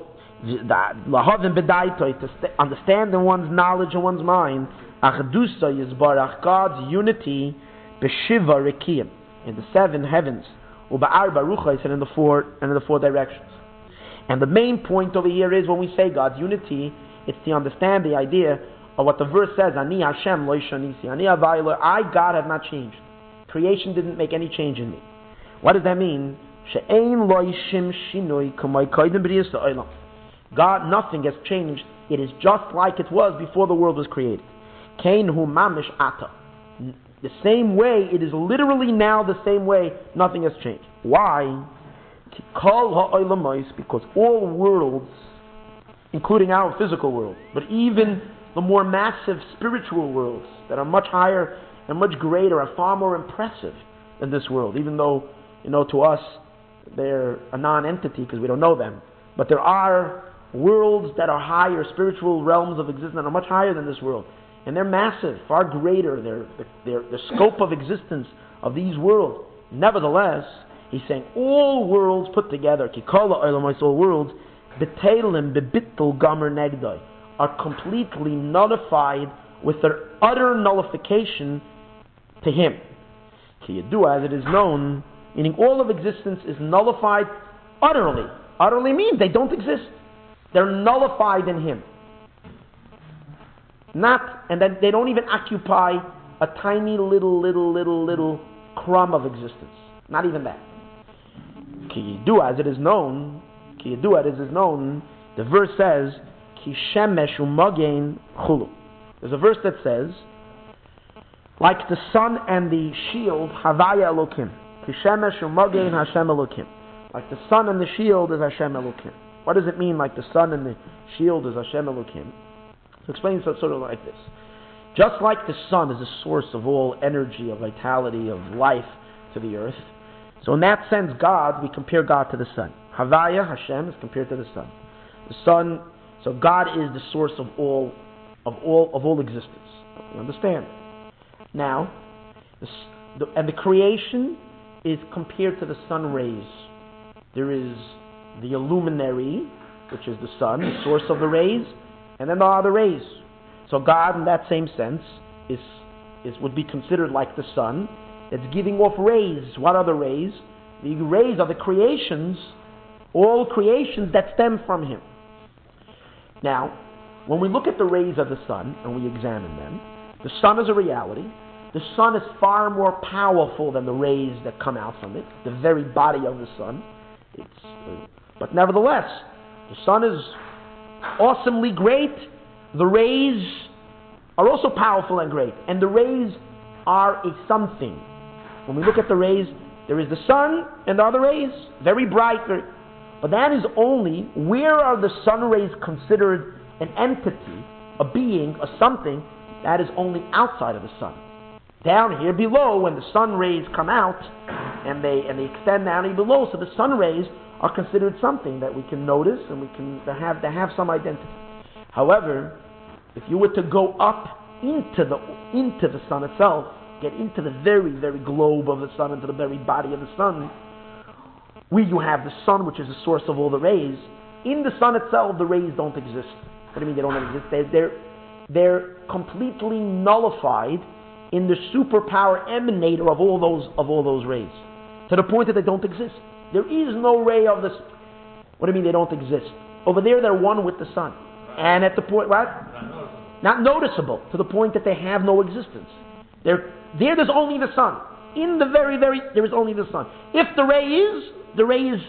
to understand in one's knowledge and one's mind, Achdusa Yisbarach, God's unity, Beshiva Rekiyim, in the seven heavens, Uba'ar Baruchais, and in the four and in the four directions. And the main point over here is when we say God's unity, it's to understand the idea of what the verse says, Ani Hashem lo yishanisi, Ani Havaylo, I, God, have not changed. Creation didn't make any change in me. What does that mean? She'ein lo yishim shinoi kamay koydem b'riyas ha'olam. God, nothing has changed. It is just like it was before the world was created. Kain hu mamish ata. The same way, it is literally now the same way, nothing has changed. Why? Kol ha'olamos, because all worlds including our physical world, but even the more massive spiritual worlds that are much higher and much greater, are far more impressive than this world, even though, you know, to us, they're a non-entity because we don't know them. But there are worlds that are higher, spiritual realms of existence that are much higher than this world. And they're massive, far greater, their, their, the scope of existence of these worlds. Nevertheless, he's saying all worlds put together, kikala olamais, all worlds, betelim bebittul gamer negdai, are completely nullified with their utter nullification to him. Ki yadua, as it is known, meaning all of existence is nullified utterly. Utterly means they don't exist. They're nullified in him. Not, and then they don't even occupy a tiny little, little, little, little crumb of existence. Not even that. Ki yidua, as it is known, ki yidua, as it is known, the verse says, ki shemesh u'magen chulu. There's a verse that says, like the sun and the shield, havaya elokim. Ki shemesh u'magen Hashem elokim. Like the sun and the shield is Hashem elokim. What does it mean, like the sun and the shield is Hashem elokim? So explain it sort of like this. Just like the sun is the source of all energy, of vitality, of life to the earth, so in that sense, God, we compare God to the sun. Havaya, Hashem, is compared to the sun. The sun, so God is the source of all, of all, of all existence. You understand? Now, the, the, and the creation is compared to the sun rays. There is the illuminary, which is the sun, the source of the rays, and then there are the rays. So God, in that same sense, is, is would be considered like the sun. It's giving off rays. What are the rays? The rays are the creations, all creations that stem from him. Now, when we look at the rays of the sun and we examine them, the sun is a reality. The sun is far more powerful than the rays that come out from it, the very body of the sun. It's, uh, but nevertheless, the sun is awesomely great. The rays are also powerful and great. And the rays are a something. When we look at the rays, there is the sun and the other rays, very bright. Very, but that is only, where are the sun rays considered an entity, a being, a something? That is only outside of the sun. Down here below, when the sun rays come out, and they and they extend down here below, so the sun rays are considered something that we can notice and we can they have they have some identity. However, if you were to go up into the into the sun itself, get into the very, very globe of the sun, into the very body of the sun, where you have the sun, which is the source of all the rays. In the sun itself, the rays don't exist. What do you mean they don't exist? They're, they're, they're completely nullified in the superpower emanator of all those of all those rays, to the point that they don't exist. There is no ray of this. What do you mean they don't exist? Over there, they're one with the sun, and at the point, what? Not noticeable, to the point that they have no existence. They're, there, there's only the sun. In the very, very, there is only the sun. If the ray is, the ray is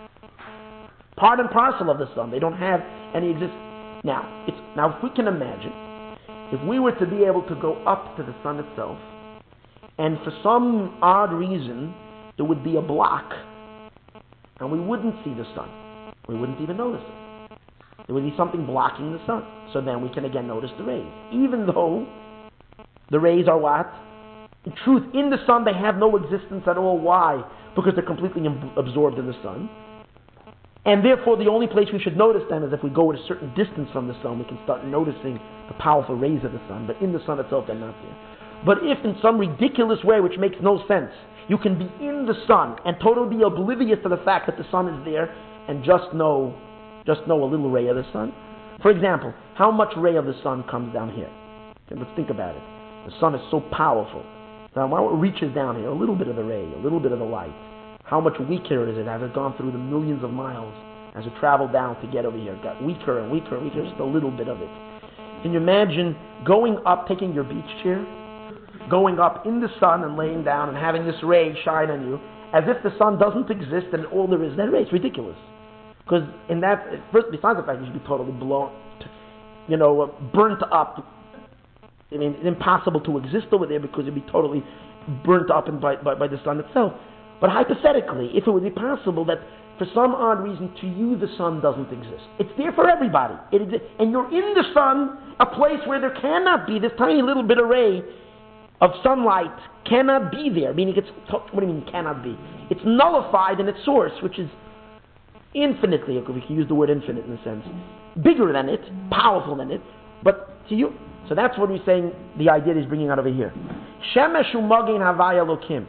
part and parcel of the sun. They don't have any existence. Now, it's now if we can imagine, if we were to be able to go up to the sun itself, and for some odd reason there would be a block, and we wouldn't see the sun, we wouldn't even notice it. There would be something blocking the sun. So then we can again notice the rays. Even though the rays are what? In truth, in the sun they have no existence at all. Why? Because they're completely ab- absorbed in the sun. And therefore the only place we should notice them is if we go at a certain distance from the sun, we can start noticing the powerful rays of the sun. But in the sun itself, they're not there. But if in some ridiculous way, which makes no sense, you can be in the sun and totally be oblivious to the fact that the sun is there and just know, just know a little ray of the sun. For example, how much ray of the sun comes down here? Okay, let's think about it. The sun is so powerful. Now, while it reaches down here, a little bit of the ray, a little bit of the light, how much weaker is it as it's gone through the millions of miles, as it traveled down to get over here? It got weaker and weaker and weaker, just a little bit of it. Can you imagine going up, taking your beach chair, going up in the sun and laying down and having this ray shine on you, as if the sun doesn't exist and all there is that ray? It's ridiculous. Because in that, first, besides the fact you should be totally blown, you know, burnt up. I mean, it's impossible to exist over there because you'd be totally burnt up by, by, by the sun itself. But hypothetically, if it would be possible that for some odd reason to you the sun doesn't exist, it's there for everybody. It exi- and you're in the sun, a place where there cannot be this tiny little bit of ray of sunlight cannot be there. Meaning, it's what do you mean cannot be? It's nullified in its source, which is infinitely, if we can use the word infinite in a sense, bigger than it, powerful than it. But to you, so that's what we're saying. The idea is bringing out over here. Shemesh u'magen havaya lokim.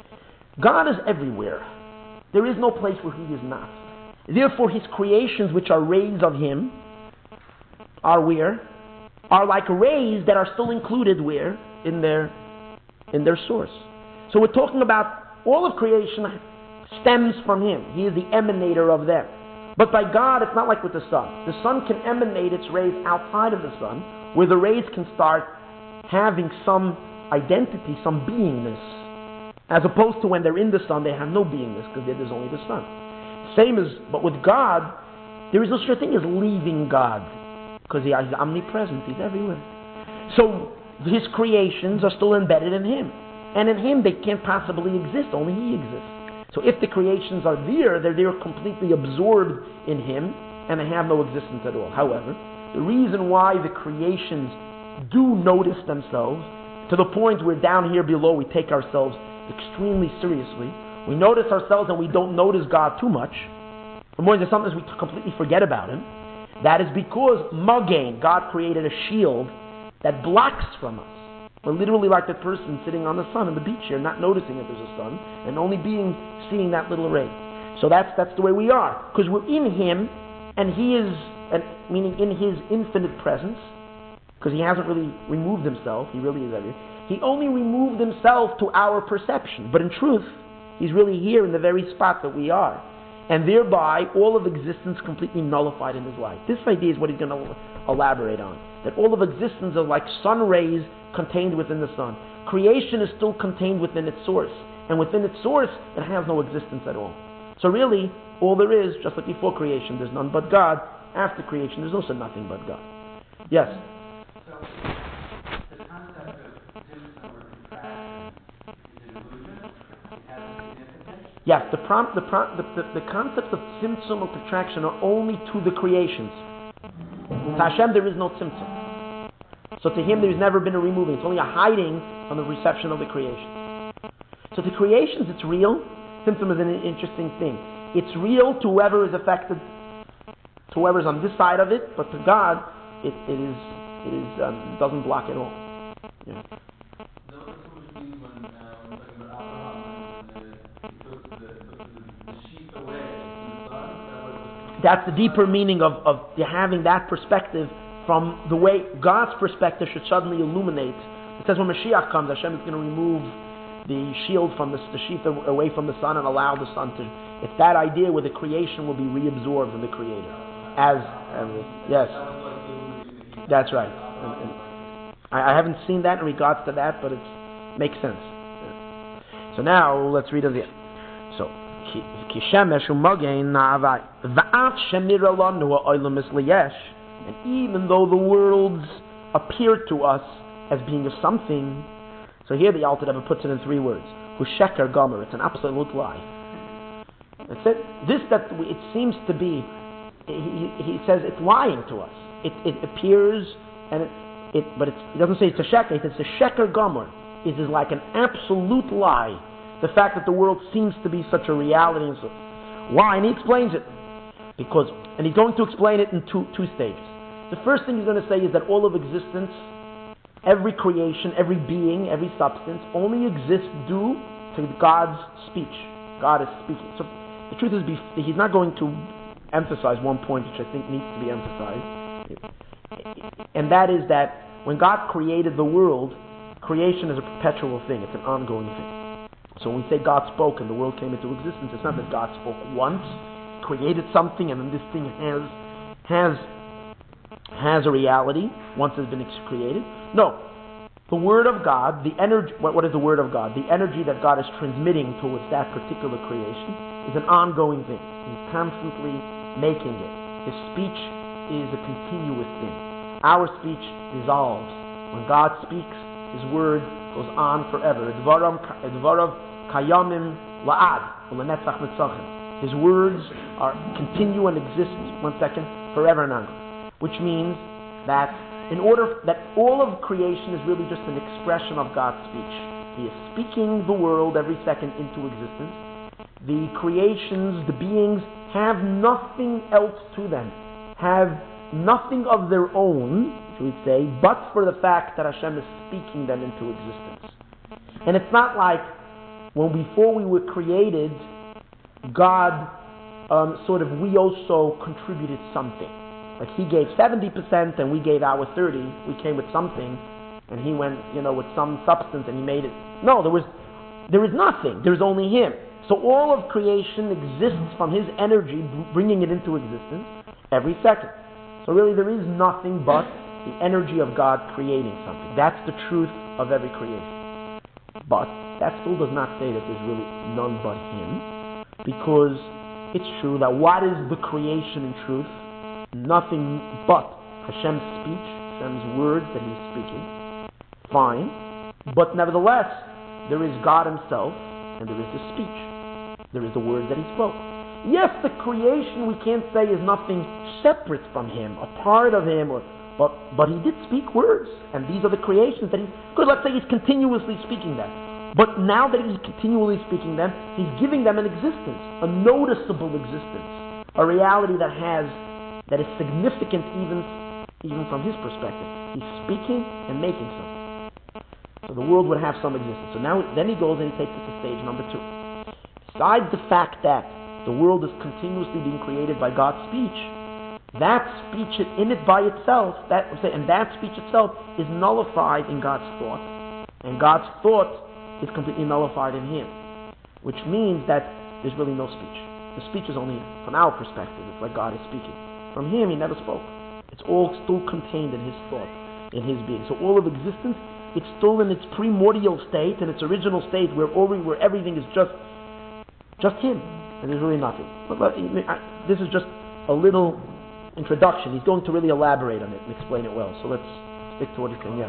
God is everywhere. There is no place where He is not. Therefore, His creations, which are rays of Him, are where? Are like rays that are still included where? In their, in their source. So we're talking about all of creation stems from Him. He is the emanator of them. But by God, it's not like with the sun. The sun can emanate its rays outside of the sun, where the rays can start having some identity, some beingness. As opposed to when they're in the sun, they have no beingness because there's only the sun. Same as, but with God, there is no such thing as leaving God because He is omnipresent. He's everywhere. So His creations are still embedded in Him, and in Him they can't possibly exist. Only He exists. So if the creations are there, they're there completely absorbed in Him, and they have no existence at all. However, the reason why the creations do notice themselves to the point where down here below we take ourselves extremely seriously. We notice ourselves and we don't notice God too much. For more than sometimes we completely forget about Him. That is because Magain, God created a shield that blocks from us. We're literally like that person sitting on the sun on the beach here, not noticing that there's a sun, and only being seeing that little ray. So that's that's the way we are, because we're in Him, and He is, and meaning in His infinite presence, because He hasn't really removed Himself. He really is everywhere. He only removed Himself to our perception, but in truth, He's really here in the very spot that we are, and thereby all of existence completely nullified in His light. This idea is what He's going to elaborate on. That all of existence are like sun rays contained within the sun. Creation is still contained within its source, and within its source, it has no existence at all. So really, all there is, just like before creation, there's none but God. After creation, there's also nothing but God. Yes? So, the concept of tzimtzum or contraction is an illusion? It has a significance? Yes, the, prompt, the, prompt, the, the, the concepts of tzimtzum or contraction are only to the creations. To Hashem, there is no tzimtzum. So to Him, there's never been a removing. It's only a hiding from the reception of the creation. So to creations, it's real. Tzimtzum is an interesting thing. It's real to whoever is affected, to whoever's on this side of it, but to God, it, it is it is um, doesn't block at all. Yeah. That's what we mean when uh, we're talking about Abraham and uh, he took the, took the, the sheep away from the sun. That's the deeper meaning of, of having that perspective from the way God's perspective should suddenly illuminate. It says when Mashiach comes, Hashem is going to remove the shield from the, the sheep away from the sun and allow the sun to... It's that idea where the creation will be reabsorbed in the Creator. As, um, yes, that's right. And, and I, I haven't seen that in regards to that, but it makes sense. Yeah. So now, let's read it again. So, Kishemesh u'magein na'avai va'af shemira lanu ha'olam misliyesh. And even though the worlds appear to us as being of something, so here the Alter Rebbe puts it in three words: Husheker Gomer. It's an absolute lie. That's it. This that it seems to be, he, he says it's lying to us. It, it appears, and it, it but it's, it doesn't say it's a sheker. It says a sheker Gomer. It is like an absolute lie. The fact that the world seems to be such a reality. And so, why? And he explains it. Because, and he's going to explain it in two two stages. The first thing he's going to say is that all of existence, every creation, every being, every substance, only exists due to God's speech. God is speaking. So the truth is, he's not going to emphasize one point which I think needs to be emphasized. And that is that when God created the world, creation is a perpetual thing. It's an ongoing thing. So when we say God spoke and the world came into existence, it's not that God spoke once, created something, and then this thing has has has a reality once it's been created. No, the Word of God, the energy. What, what is the Word of God? The energy that God is transmitting towards that particular creation is an ongoing thing. He's constantly making it. His speech is a continuous thing. Our speech dissolves. When God speaks, His Word goes on forever. Dvarav kayamim La'ad, u'lenetzach nitzachim. His words are continue and exist, one second, forever and ever. Which means that in order that all of creation is really just an expression of God's speech. He is speaking the world every second into existence. The creations, the beings, have nothing else to them, have nothing of their own, we'd say, but for the fact that Hashem is speaking them into existence. And it's not like when before we were created, God um, sort of, we also contributed something. Like He gave seventy percent and we gave our thirty, we came with something, and He went, you know, with some substance and He made it. No, there was, there is nothing, there's only Him. So all of creation exists from His energy, bringing it into existence every second. So really there is nothing but the energy of God creating something. That's the truth of every creation. But that still does not say that there's really none but Him, because it's true that what is the creation in truth? Nothing but Hashem's speech, Hashem's words that He's speaking. Fine. But nevertheless, there is God Himself, and there is His speech. There is the words that He spoke. Yes, the creation we can't say is nothing separate from Him, a part of Him, or but but He did speak words, and these are the creations that He. Because let's say He's continuously speaking them, but now that He's continually speaking them, He's giving them an existence, a noticeable existence, a reality that has that is significant even even from His perspective. He's speaking and making something, so the world would have some existence. So now then He goes and He takes it to stage number two. Besides the fact that the world is continuously being created by God's speech, that speech in it by itself, that and that speech itself is nullified in God's thought, and God's thought is completely nullified in Him, which means that there's really no speech. The speech is only from our perspective. It's like God is speaking. From Him, He never spoke. It's all still contained in His thought, in His being. So all of existence, it's still in its primordial state, in its original state, where all, where everything is just just Him, and there's really nothing. But, but I, this is just a little introduction. He's going to really elaborate on it and explain it well. So let's stick to what he's saying. Yes.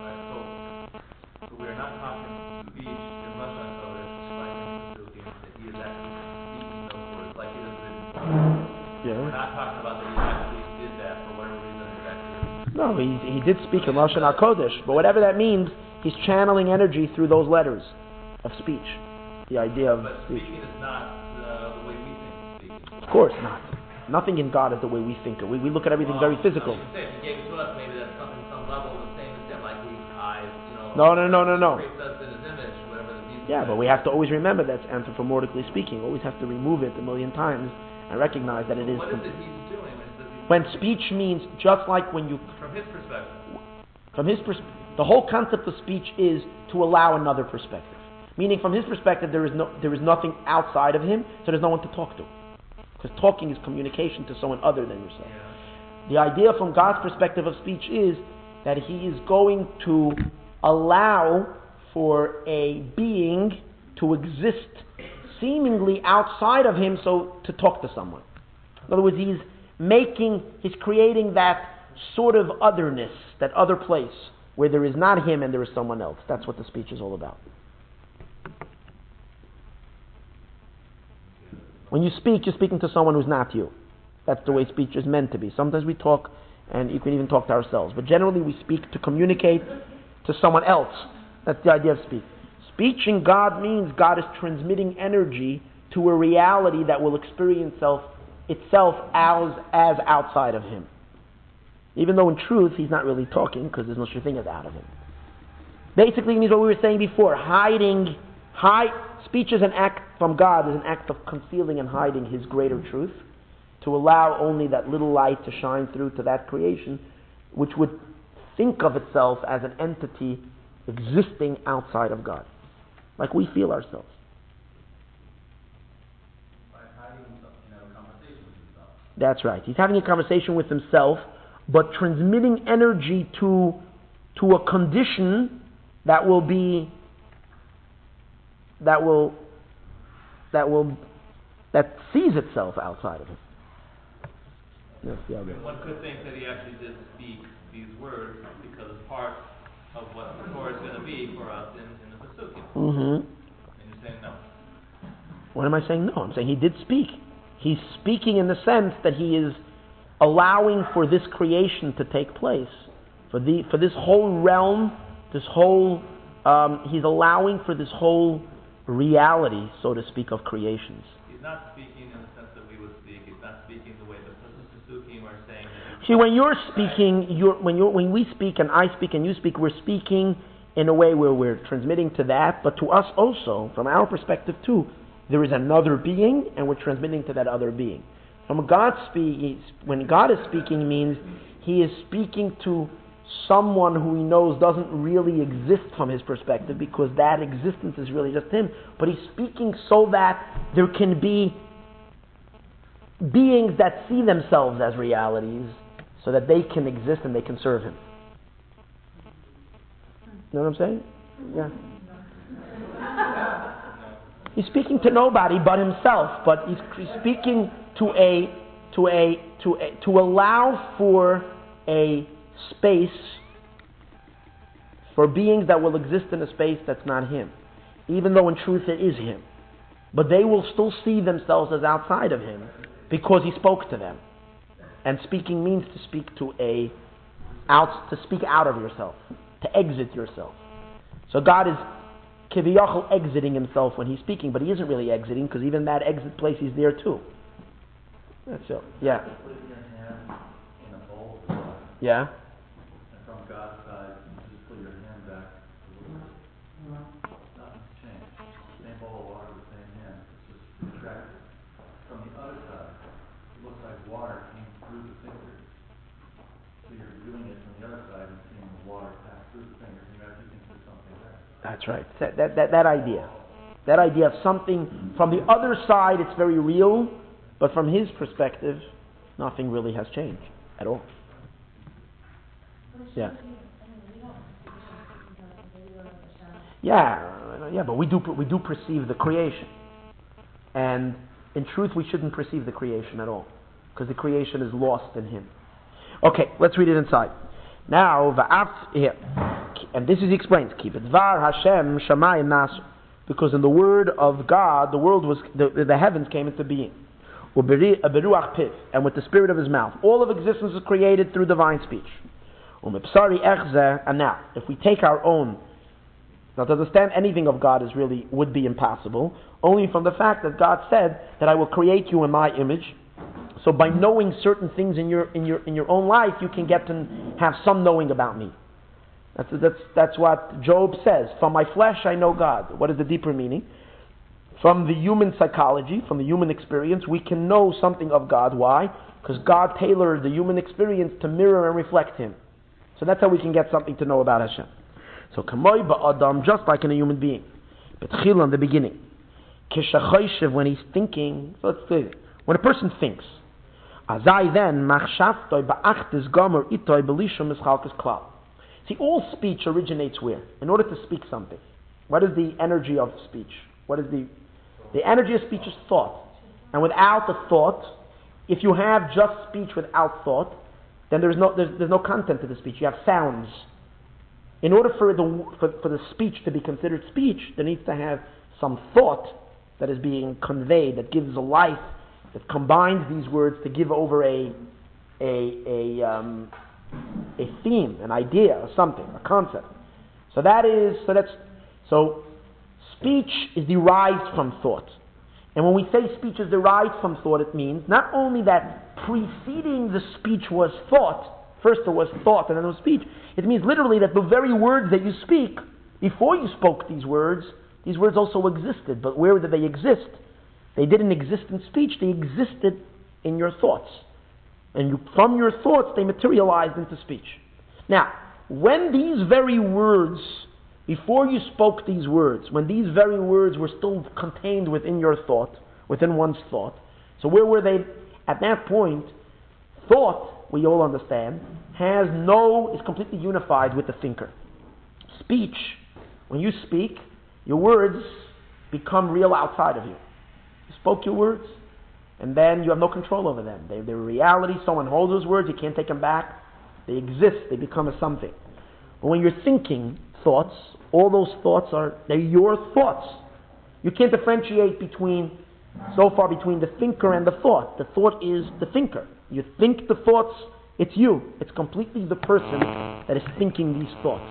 So, so we're not talking speech in Russian, so it's like that He is actually speaking those words, like it is written. Yeah. We're not talking about that He actually did that for whatever reason. Exactly. No, he he did speak in Lashon HaKodesh, but whatever that means, he's channeling energy through those letters of speech. The idea of but speech. Speaking is not uh, the way we think speaking. Of course not. Nothing in God is the way we think it. We, we look at everything well, very physical. I say, if He gave it to us, maybe that's something, some level the same as Him, like we eyes, you know. No, no, no, no, no. Creates us in His image, whatever the Jesus Yeah, said. but we have to always remember that's anthropomorphically speaking. Always have to remove it a million times and recognize that it is. What Com- is it He's doing when, does he when speech means just like when you. From His perspective. From His perspective, the whole concept of speech is to allow another perspective. Meaning, from His perspective, there is no, there is nothing outside of Him, so there's no one to talk to. Because talking is communication to someone other than yourself. Yeah. The idea from God's perspective of speech is that He is going to allow for a being to exist seemingly outside of Him, so to talk to someone. In other words, He's making, He's creating that sort of otherness, that other place, where there is not Him and there is someone else. That's what the speech is all about. When you speak, you're speaking to someone who's not you. That's the way speech is meant to be. Sometimes we talk, and you can even talk to ourselves. But generally we speak to communicate to someone else. That's the idea of speech. Speech in God means God is transmitting energy to a reality that will experience itself, itself as, as outside of Him. Even though in truth He's not really talking, because there's no such thing as out of Him. Basically it means what we were saying before, hiding, hide, speech is an act from God, is an act of concealing and hiding His greater truth, to allow only that little light to shine through to that creation, which would think of itself as an entity existing outside of God, like we feel ourselves. By hiding himself, he can have a conversation with himself. That's right. He's having a conversation with himself, but transmitting energy to to a condition that will be that will that will that sees itself outside of him. That's the idea. One could think that he actually did speak these words because it's part of what the Torah is going to be for us in, in the Pesukim. Mm-hmm. And you're saying no. What am I saying? No, I'm saying he did speak. He's speaking in the sense that he is allowing for this creation to take place. For the for this whole realm, this whole, um, he's allowing for this whole reality, so to speak, of creations. He's not speaking in the sense that we would speak. He's not speaking the way the Suzuki are saying. That See, when you're speaking, you're, when you when we speak and I speak and you speak, we're speaking in a way where we're transmitting to that, but to us also, from our perspective too, there is another being, and we're transmitting to that other being. From God speak, when God is speaking, means He is speaking to someone who He knows doesn't really exist from His perspective, because that existence is really just Him. But He's speaking so that there can be beings that see themselves as realities, so that they can exist and they can serve Him. You know what I'm saying? Yeah. He's speaking to nobody but himself, but he's, he's speaking to a to a to a, to allow for a space for beings that will exist in a space that's not him, even though in truth it is him. But they will still see themselves as outside of him because he spoke to them. And speaking means to speak to a out to speak out of yourself, to exit yourself. So God is kiviyachol exiting himself when he's speaking, but he isn't really exiting, because even that exit place, he's there too. That's it. Yeah. Put your hand in a bowl of water, Yeah. and from God's side, you just put your hand back a little bit. Nothing's changed. Same bowl of water, the same hand. It's just retracted. From the other side, it looks like water came through the fingers. So you're doing it from the other side and seeing the water pass through the fingers, and you actually think there's something there. That's right. That, that, that, that idea. That idea of something from the other side, it's very real, but from his perspective, nothing really has changed at all. Yeah. Yeah, yeah, but we do we do perceive the creation, and in truth, we shouldn't perceive the creation at all, because the creation is lost in him. Okay, let's read it inside. Now, va'af here, and this is explained. Keep it. Var Hashem Shamayim Nasu, because in the word of God, the world was the, the heavens came into being. Uberuach Piv, and with the spirit of his mouth, all of existence is created through divine speech. Umepsari Echzeh, and now, if we take our own, now to understand anything of God is really would be impossible, only from the fact that God said that I will create you in my image. So by knowing certain things in your in your in your own life, you can get to have some knowing about me. That's that's that's what Job says. From my flesh I know God. What is the deeper meaning? From the human psychology, from the human experience, we can know something of God. Why? Because God tailored the human experience to mirror and reflect Him. So that's how we can get something to know about Hashem. So kamoi ba'adam, just like in a human being. Betchila, in the beginning. Kishachoshev, when he's thinking. So let's say, when a person thinks. Azai then, machshavtoi ba'achtis gomer itoi belishum mischalkes klal. See, all speech originates where? In order to speak something. What is the energy of speech? What is the... The energy of speech is thought. And without the thought, if you have just speech without thought, then there's no there's, there's no content to the speech. You have sounds. In order for the for, for the speech to be considered speech, there needs to have some thought that is being conveyed, that gives a life, that combines these words to give over a a a um, a theme, an idea, or something, a concept. So that is so that's so speech is derived from thought. And when we say speech is derived from thought, it means not only that preceding the speech was thought, first there was thought and then there was speech, it means literally that the very words that you speak, before you spoke these words, these words also existed. But where did they exist? They didn't exist in speech, they existed in your thoughts. And you, from your thoughts, they materialized into speech. Now, when these very words, before you spoke these words, when these very words were still contained within your thought, within one's thought, so where were they? At that point, thought, we all understand, has no, is completely unified with the thinker. Speech, when you speak, your words become real outside of you. You spoke your words, and then you have no control over them. They, they're reality. Someone holds those words, you can't take them back. They exist, they become a something. But when you're thinking thoughts, all those thoughts are, they're your thoughts. You can't differentiate between, so far, between the thinker and the thought. The thought is the thinker. You think the thoughts, it's you. It's completely the person that is thinking these thoughts.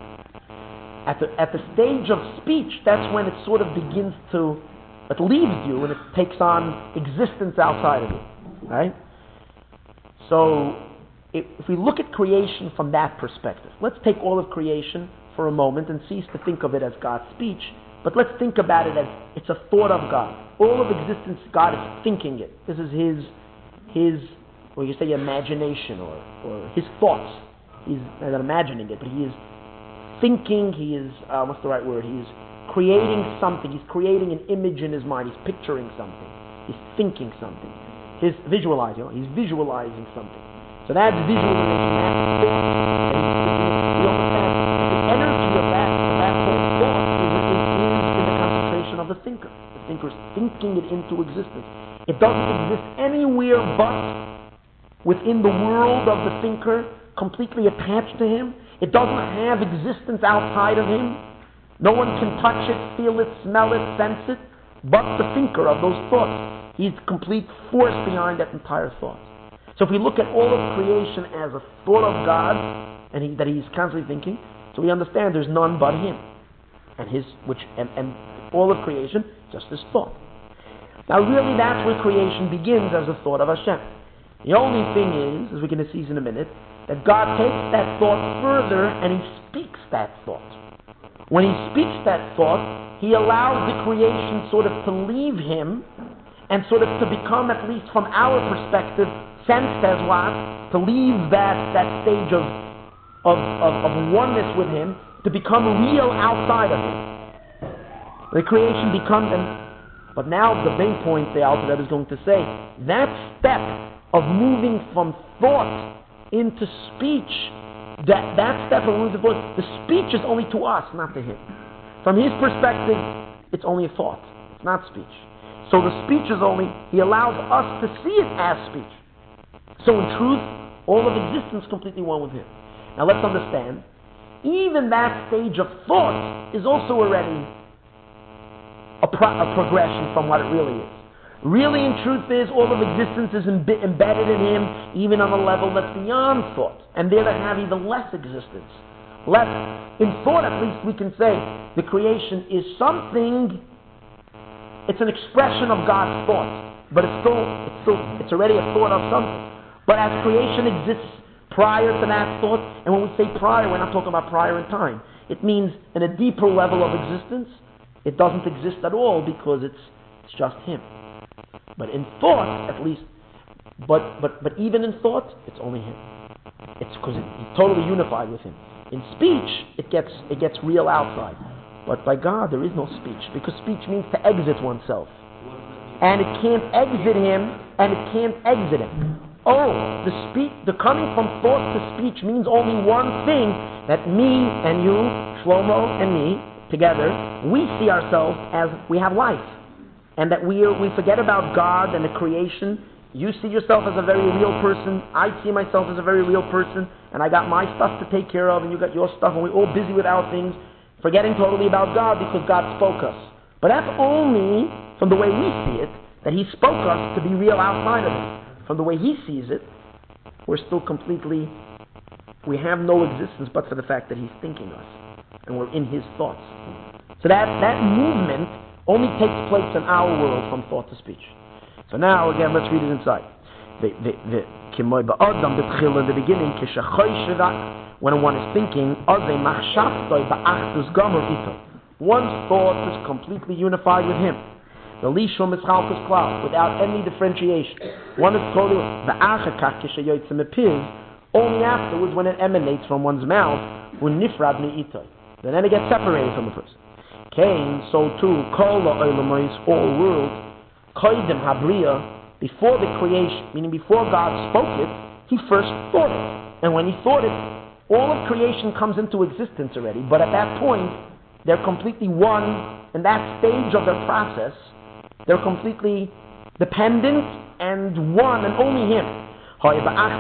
At the, at the stage of speech, that's when it sort of begins to, it leaves you and it takes on existence outside of you. Right? So, if, if we look at creation from that perspective, let's take all of creation for a moment and cease to think of it as God's speech, but let's think about it as it's a thought of God. All of existence, God is thinking it. This is His, His, or you say imagination, or, or His thoughts. He's not imagining it, but He is thinking, He is, uh, what's the right word? He is creating something. He's creating an image in His mind. He's picturing something. He's thinking something. He's visualizing, you know, He's visualizing something. So that's visualization. That's thought. And you understand the energy of that, of that whole thought is, is, is in the concentration of the thinker. The thinker is thinking it into existence. It doesn't exist anywhere but within the world of the thinker, completely attached to him. It doesn't have existence outside of him. No one can touch it, feel it, smell it, sense it, but the thinker of those thoughts. He's the complete force behind that entire thought. So if we look at all of creation as a thought of God, and he, that He's constantly thinking, so we understand there's none but Him, and His which and, and all of creation just His thought. Now, really, that's where creation begins, as a thought of Hashem. The only thing is, as we're going to see in a minute, that God takes that thought further and He speaks that thought. When He speaks that thought, He allows the creation sort of to leave Him and sort of to become, at least from our perspective, sensed as what? To leave that, that stage of, of, of, of oneness with Him, to become real outside of Him. The creation becomes, and, but now the main point the Alter Rebbe is going to say, that step of moving from thought into speech, that, that step of moving to thought, the speech is only to us, not to Him. From His perspective, it's only a thought. It's not speech. So the speech is only, He allows us to see it as speech. So in truth, all of existence is completely one with Him. Now let's understand, even that stage of thought is also already a, pro- a progression from what it really is. Really, in truth, is all of existence is imbe- embedded in Him, even on a level that's beyond thought, and there to have even less existence. Less, in thought at least, we can say the creation is something. It's an expression of God's thought, but it's still, it's still, it's already a thought of something. But as creation exists prior to that thought, and when we say prior, we're not talking about prior in time. It means in a deeper level of existence, it doesn't exist at all because it's it's just Him. But in thought, at least, but but but even in thought, it's only Him. It's because it, He's totally unified with Him. In speech, it gets it gets real outside. But by God, there is no speech, because speech means to exit oneself. And it can't exit Him, and it can't exit Him. Oh, the speech, the coming from thought to speech means only one thing, that me and you, Shlomo and me, together, we see ourselves as we have life. And that we are, we forget about God and the creation. You see yourself as a very real person, I see myself as a very real person, and I got my stuff to take care of, and you got your stuff, and we're all busy with our things, forgetting totally about God because God spoke us. But that's only from the way we see it, that He spoke us to be real outside of it. From the way He sees it, we're still completely, we have no existence but for the fact that He's thinking us. And we're in His thoughts. So that, that movement only takes place in our world from thought to speech. So now, again, let's read it inside. The, the, the, in the beginning, when one is thinking, one's thought is completely unified with Him. The lishum is chalkus klaus, without any differentiation. One is totally the achakach kishayoytze mepiz, only afterwards when it emanates from one's mouth, when nifrad me'itoy. Then it gets separated from the person. Cain, so too, kol ha'olamois, all world, koidem habriya, before the creation, meaning before God spoke it, He first thought it. And when He thought it, all of creation comes into existence already. But at that point, they're completely one. In that stage of their process, they're completely dependent and one and only Him. All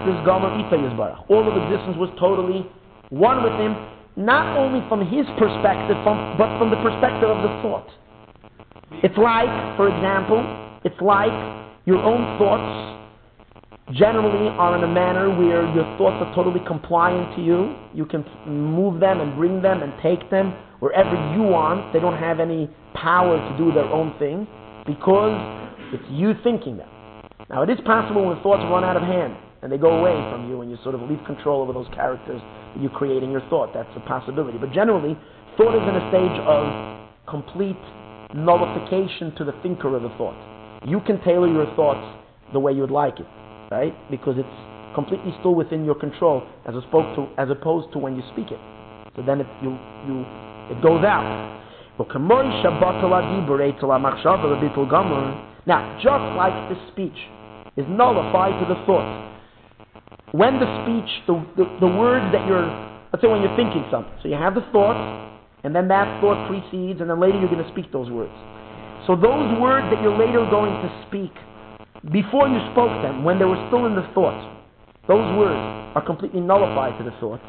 of existence was totally one with Him, not only from His perspective, from, but from the perspective of the thought. It's like, for example, it's like your own thoughts generally are in a manner where your thoughts are totally compliant to you. You can move them and bring them and take them wherever you want. They don't have any power to do their own thing because it's you thinking them. Now, it is possible when thoughts run out of hand and they go away from you and you sort of leave control over those characters that you create in your thought. That's a possibility. But generally, thought is in a stage of complete nullification to the thinker of the thought. You can tailor your thoughts the way you would like it, right? Because it's completely still within your control as opposed to, as opposed to when you speak it. So then it, you, you, it goes out. Now, just like the speech is nullified to the thought, when the speech, the, the, the words that you're, let's say when you're thinking something, so you have the thought, and then that thought precedes, and then later you're going to speak those words. So those words that you're later going to speak, before you spoke them, when they were still in the thought, those words are completely nullified to the thought.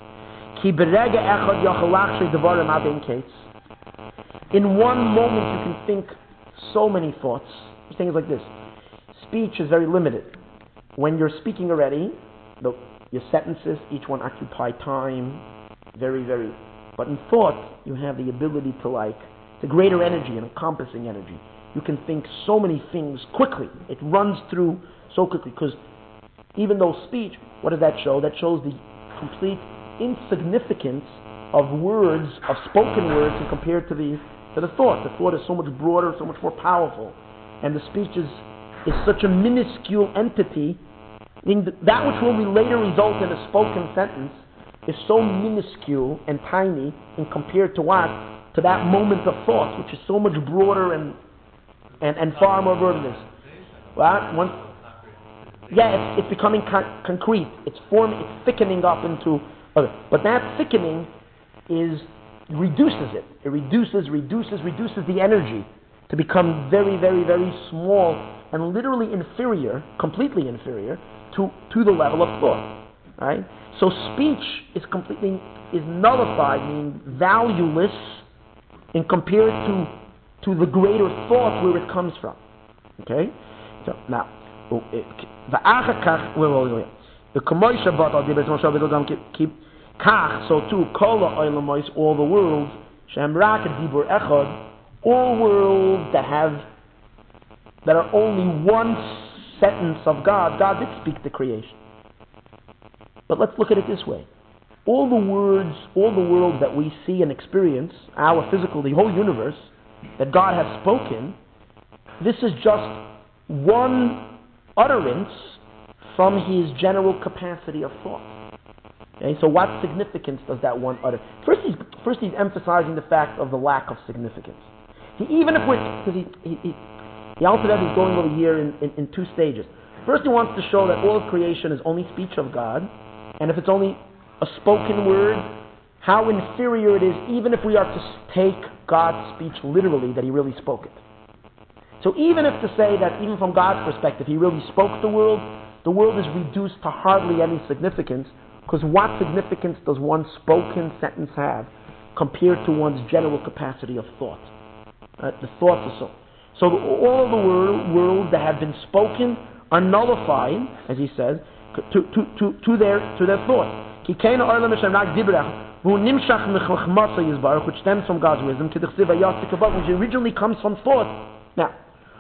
In one moment you can think so many thoughts. Things like this. Speech is very limited. When you're speaking already, the, your sentences, each one occupy time, very, very. But in thought, you have the ability to like, the greater energy, an encompassing energy. You can think so many things quickly. It runs through so quickly. Because even though speech, what does that show? That shows the complete insignificance of words, of spoken words, compared to the to the thought. The thought is so much broader, so much more powerful. And the speech is, is such a minuscule entity. In the, that which will be later result in a spoken sentence is so minuscule and tiny in compared to what? To that moment of thought, which is so much broader and and, and far more broader than this. Well, one, yeah, it's, it's becoming con- concrete. It's forming, it's thickening up into other. But that thickening is reduces it. It reduces, reduces, reduces the energy to become very, very, very small and literally inferior, completely inferior to, to the level of thought. Right? So speech is completely is nullified, meaning valueless, in compared to to the greater thought where it comes from. Okay? So now, the achakach where are we? The kamoisha bat al dibes moshav v'gam keep kach. So too, kol ha'olamois, all the worlds, shem rak dibur echad, all worlds that have that are only one sentence of God. God did speak the creation. But let's look at it this way. All the words, all the world that we see and experience, our physical, the whole universe, that God has spoken, this is just one utterance from His general capacity of thought. Okay, so what significance does that one utter? First he's, first he's emphasizing the fact of the lack of significance. He, even if we're, because he, he, he, the Alter Rebbe is going over here in, in, in two stages. First he wants to show that all of creation is only speech of God, and if it's only a spoken word, how inferior it is, even if we are to take God's speech literally, that He really spoke it. So even if to say that, even from God's perspective, He really spoke the world, the world is reduced to hardly any significance, because what significance does one spoken sentence have compared to one's general capacity of thought? Uh, the thoughts are so. So all of the world, worlds that have been spoken are nullified, as he says, to, to, to, to their to their thought. Which stems from God's wisdom, which originally comes from thought. Now,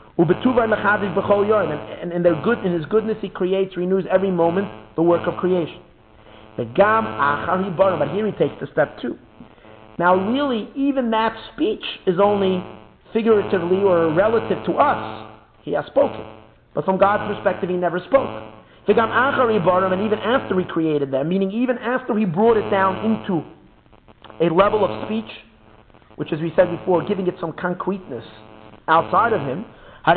and in their good, in His goodness, He creates, renews every moment the work of creation. But here He takes the step two. Now, really, even that speech is only figuratively or relative to us. He has spoken, but from God's perspective, He never spoke. And even after He created them, meaning even after He brought it down into a level of speech, which, as we said before, giving it some concreteness outside of Him,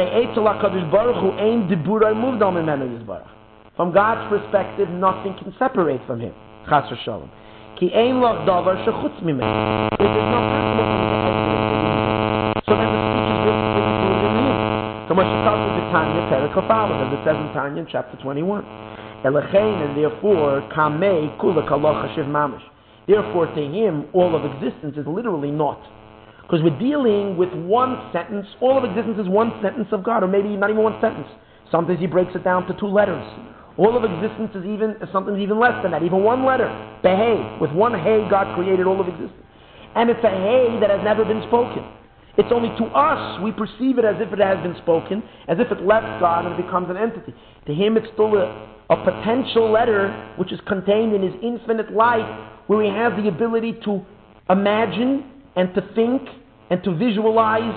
from God's perspective, nothing can separate from Him. Chas v'shalom. Ki ein loch davar shechutz mimenu. It is not possible for Him to isolate it. So then the speech is really included in Him. So much as talks to Tanya, Terek, as it says in Tanya in chapter twenty-one. Elechein, and therefore, kamei kula kaloch hashiv mamish. Therefore, to Him, all of existence is literally naught. Because we're dealing with one sentence. All of existence is one sentence of God, or maybe not even one sentence. Sometimes he breaks it down to two letters. All of existence is even something even less than that, even one letter. Behei. With one hey, God created all of existence. And it's a hey that has never been spoken. It's only to us we perceive it as if it has been spoken, as if it left God and it becomes an entity. To him it's still a, a potential letter which is contained in his infinite life, where he has the ability to imagine and to think and to visualize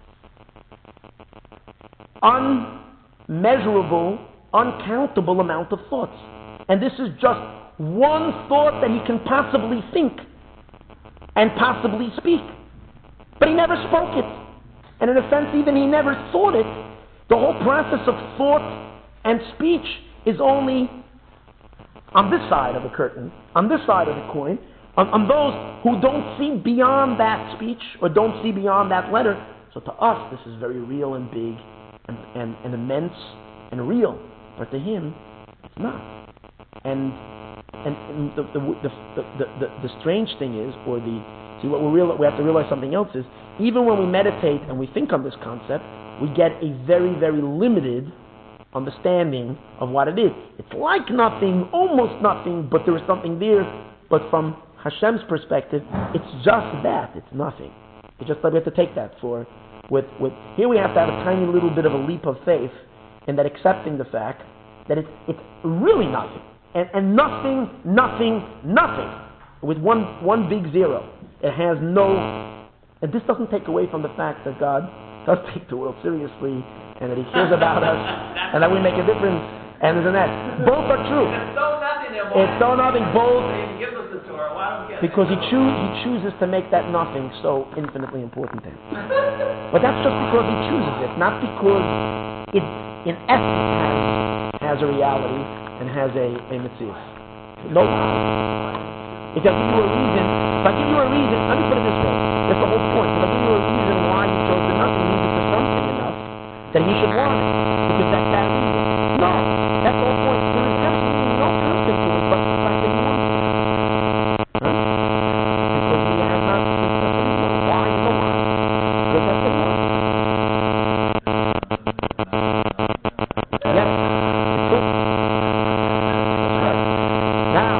unmeasurable, uncountable amount of thoughts. And this is just one thought that he can possibly think and possibly speak. But he never spoke it. And in a sense, even he never thought it. The whole process of thought and speech is only on this side of the curtain, on this side of the coin, on, on those who don't see beyond that speech or don't see beyond that letter. So to us, this is very real and big and, and, and immense and real. But to him, it's not. And and, and the, the, the, the, the, the strange thing is, or the See, what we real, we have to realize something else is, even when we meditate and we think on this concept, we get a very, very limited understanding of what it is. It's like nothing, almost nothing, but there is something there. But from Hashem's perspective, it's just that. It's nothing. It's just that we have to take that for. With, with here we have to have a tiny little bit of a leap of faith in that, accepting the fact that it's, it's really nothing. And, and nothing, nothing, nothing. With one, one big zero. It has no, and this doesn't take away from the fact that God does take the world seriously, and that he cares about us, and that we make a difference, and this and that. Both are true. It's so nothing. It's so nothing. Both. He gives us the Torah. Why don't we get because he, choose, he chooses to make that nothing so infinitely important to him. But that's just because he chooses it, not because it, in essence, has, has a reality and has a, a mitzvah. No. If I give you a reason, if I give you a reason, let me put it this way. That's the whole point. If I give you a reason why you chose the nothing, it means it's something enough that you should want it. Because that's that reason. No, that's the whole point. There is absolutely no concept to it, but the fact that you want it. Right? Because he has not been such a reason. Why you don't want it? Because that's what you want. Yes, it's true. That's right. Now,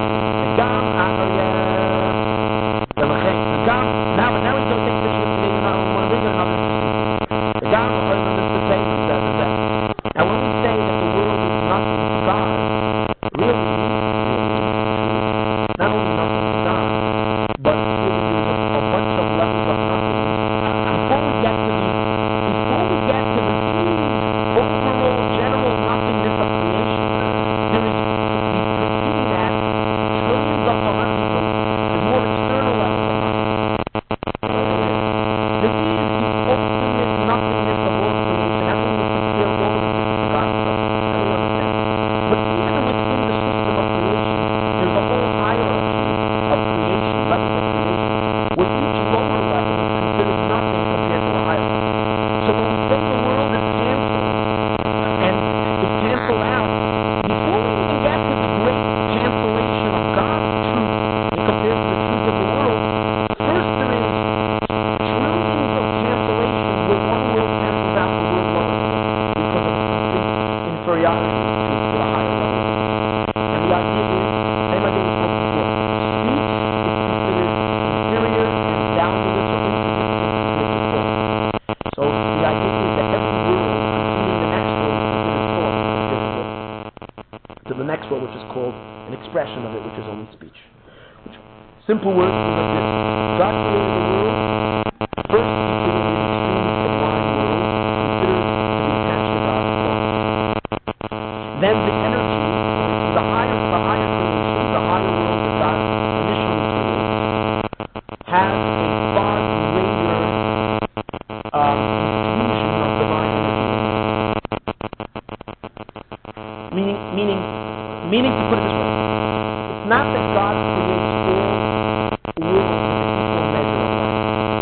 expression of it, which is only speech. Which, simple words are like this. God created the world. First, he created an extreme sublime world, considered to be attached to God's thought. Then the energy, the higher, the higher creation, the higher world that God initially created, has a far greater um, infusion of divine energy. Meaning, meaning, meaning to put it this way. It's not that God creates all worlds in an equal measure of light.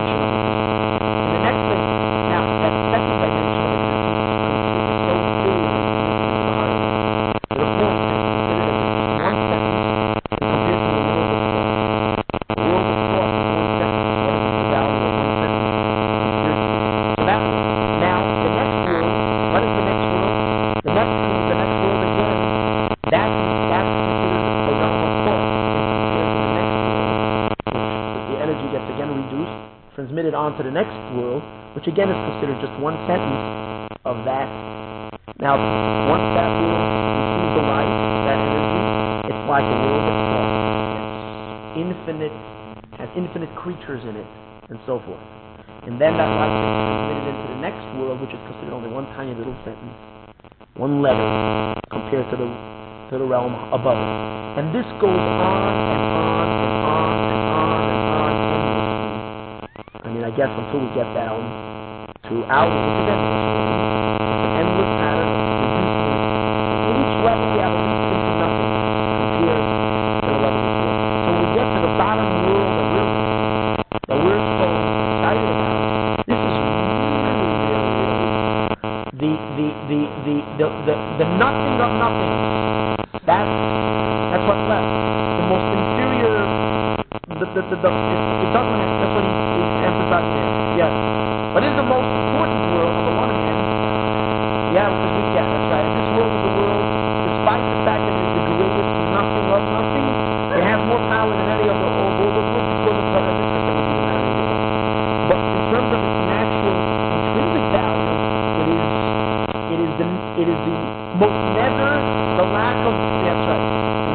dimension of existence. In the next thing, now that second dimension of existence is so inferior and significant to the higher one. To the point that it's considered as just one sentence compared to the world of thought. The world of thought is one sentence. What is the value of one sentence compared to this? So that one. Now, the next world, what is the next world? The next world, the next world again, that, that's considered a realm of thought compared to the next world, which the energy gets again reduced, transmitted onto the next world, which again is considered just one sentence of that. Now, once that world receives the light, that energy, it's like a world of thought. It's infinite, has infinite creatures in it, and so forth. And then that light gets transmitted into the next world, which is considered only one tiny little sentence, one letter, compared to the to the realm above it. And this goes on and on and on and on and on endlessly. I mean, I guess until we get down to our, which is endless. It's an endless pattern of reducement. In each level we have a leap into nothing compared to the level before. So when we get to the bottom world that we're, that we're so excited about, this is really, really, really the, the, the, the, the, the, the nothing of nothing. That's, that's what's left. The most inferior, the, the, the, the, it, it doesn't have, that's what he, he's emphasizing there. Yes. But it is the most important world on the one hand. Yeah, because we get, that's right. This world is the world, despite the fact that it is the greatest nothing of nothing, it has more power than any of the old world of worlds because of the difference that we do in our world. But in terms of its natural intrinsic value, it is, it is the, it is the most never, the lack of, that's right.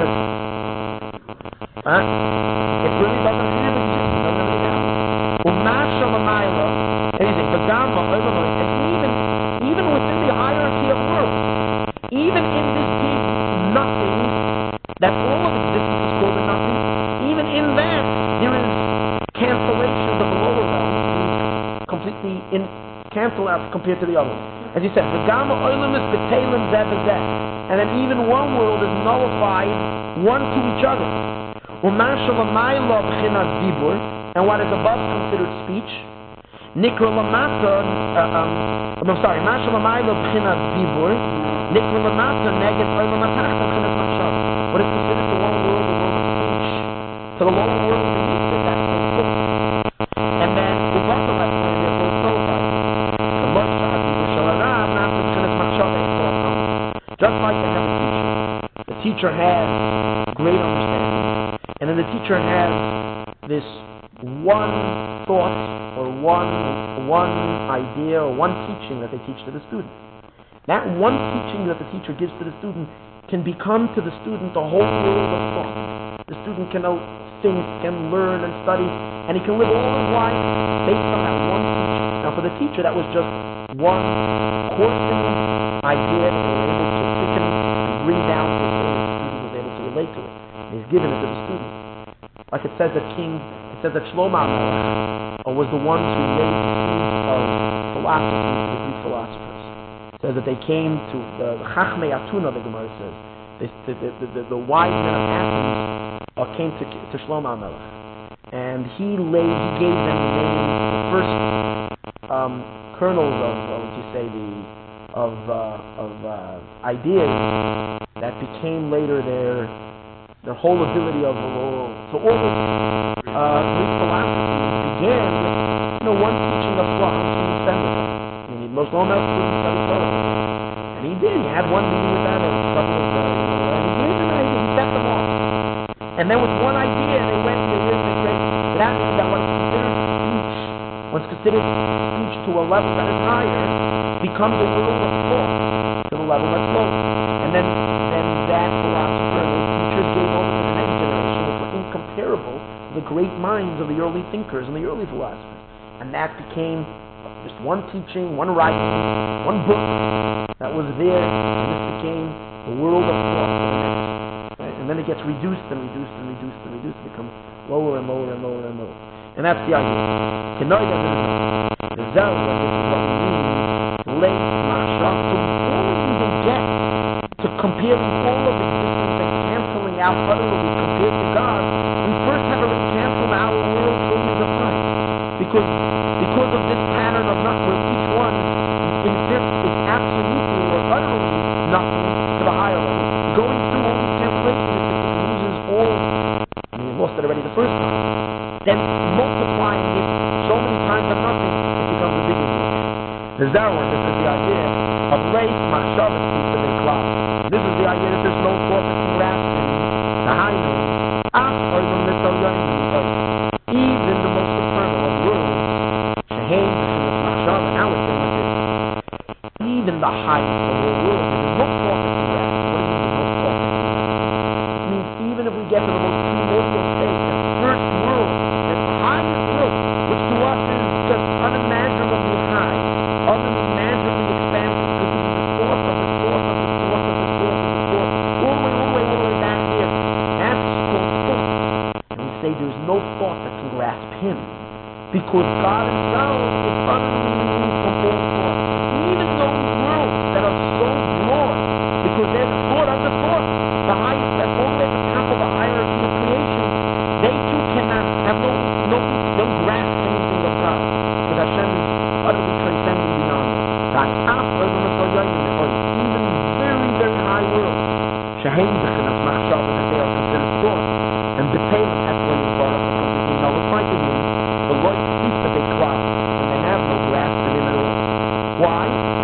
Huh? It really doesn't have existence, it doesn't have any value. Umasha Lamaila, anything, but Dhamma, and even, even within the hierarchy of worlds, even in this deep nothing, that all of existence is called a nothing, even in that, there is cancellations of the lower realm, completely in, cancel out compared to the other one. As he said, the Gamma Olam is B'Talim Zeh B'Zeh. And then even one world is nullified one to each other. And what is above considered speech. Nikra Lamata, uh, um, I'm sorry, Masha Lamayla B'China Zibur, Nikra Lamata Neged Olam Atach B'China Machshav. What is considered the one world, the world of speech. To the lower world beneath it, that's the book. And then Ubata like when they're both nullified. The Moshe Zibur Shalarab, not the B'China Machshav, just like they have a teacher. The teacher has great understanding. And then the teacher has this one thought or one one idea or one teaching that they teach to the student. That one teaching that the teacher gives to the student can become to the student a whole world of thought. The student can think, can learn and study, and he can live all his life based on that one teaching. Now for the teacher, that was just one coarsened idea that they were able to thicken and bring down to the student. The student was able to relate to it. And he's given it to the student. Like it says that King, it says that Shlomo HaMelech was the one who laid the seeds of philosophy to the Greek philosophers. It says that they came to the Chachmei Atuna, the Gemara says. They, the, the, the, the wise men of Athens uh, came to, to Shlomo HaMelech. And he laid, he gave them the name, the first um, kernels of, what would you say, the of uh, of uh, ideas that became later their their whole ability of the world. So all this uh, Greek philosophy began with, you know, one teaching of Torah to spend with them. I mean, most all couldn't study Torah, and he did. He had one meeting with them, and stuff was, uh, you know, and he gave them an idea. He set them off, and then with one idea, they went and they lived and great. That means that what's considered speech, what's considered speech to a level that is higher, becomes a world of thought to the level that's lower. And then, then that philosopher and those teachers gave over to the next generation, which were incomparable to the great minds of the early thinkers and the early philosophers. And that became just one teaching, one writing, one book that was there, and this became the world of thought for the next. Right? And then it gets reduced and reduced and reduced and reduced, it becomes lower and lower and lower and lower. And that's the idea. The Zel, this is what we mean, late machshav, so before we even get to comparing all of existence and canceling out utterly compared to God, we first have to cancel our world trillions of times. Because, because of this pattern of not where each one exists is absolutely or utterly nothing to the higher level. Going through all these cancellations, if it loses all, I mean, you lost it already the first time, then multiplying it so many times of nothing, it becomes a bigger thing. The Zohar, this is the idea of race, machshavas, piece of a cloud. This is the idea that there's no thought that can grasp in the high noon. Even the most supernal of worlds, Shehem, machshavas, now it's saying like this. Even the highest of all worlds, there's no thought that can grasp. What does it mean, no thought that can grasp? It means even if we get to the most primordial state, the first world, the highest world, which to us is just unimaginably high, unimaginably expansive, because this is the source of the source of the source of the source of the source, all the way, all the way, all the way back here. That's called thought. And we say there's no thought that can grasp him, because God himself is utterly removed from all thought. Even those worlds that are so broad, because there's thought under thought, the highest, that's all the way at the top of the hierarchy of creation, they too cannot have no, no, no grasp anything of God, because Hashem is utterly transcending beyond it. Even very, very high worlds, Shehem Bechinas Machshavas, that they are considered thought, and B'Telem Etzlem Yisbarach, are completely nullified to him, the light cease to be cloud, and they have no grasp in him at all. Why?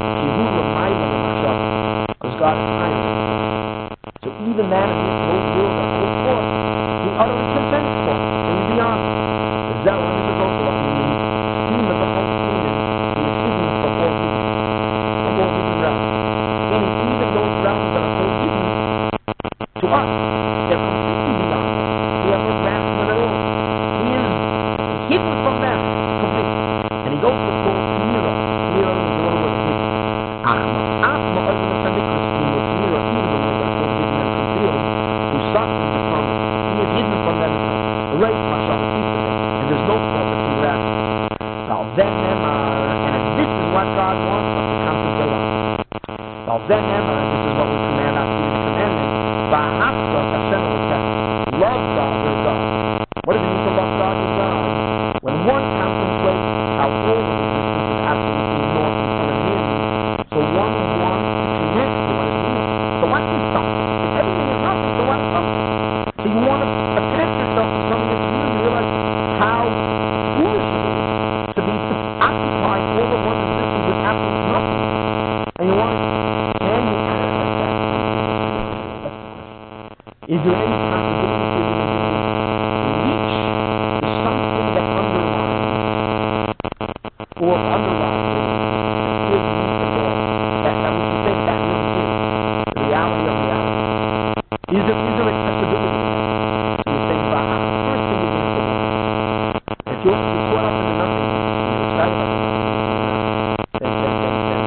Because God is higher than himself. So even that in this whole world of whole thought, he utterly transcends thought, and beyond. The Zohar, this is also what we mean, scheme of the whole scheme is the achievement of all hidden, of all hidden realms. Meaning even those realms that are so hidden, to us, they're completely beyond. We have no grasp of them at all. He is hidden from them, completely. And he goes to what's called Tmira. Tmira is the one who was hidden. Achma. Achma, other than the Mikra scheme, or Tmira, even though they're so hidden and concealed, who suffers from it. He is hidden from them. The race, machshavas, piece of it. And there's no thought that can grasp. Now, then, and this is what God wants us to contemplate on. Now, then, this is what we command us to do the commandment. Ba'achta Hashem Elokecha. Love God, your God. What does it mean to love God, your God? When one contemplates how all of existence is absolutely naught in front of him, so one wants to connect to what is real. So what is something? If everything is nothing, so what is something? So you want to attach yourself to something that's real, you realize how foolish it is to be occupied all of one's existence with absolute nothing. And you want to, can you access that? That's the question. Is there any possibility for you to reach the something that underlies or underlies or is the all that, that we can say that really is the reality of reality? Is there, is there accessibility to that? So you think about how the first thing you're going to say, if you're, you're caught up in the nothing, you're excited about the nothing, then, then, then, then,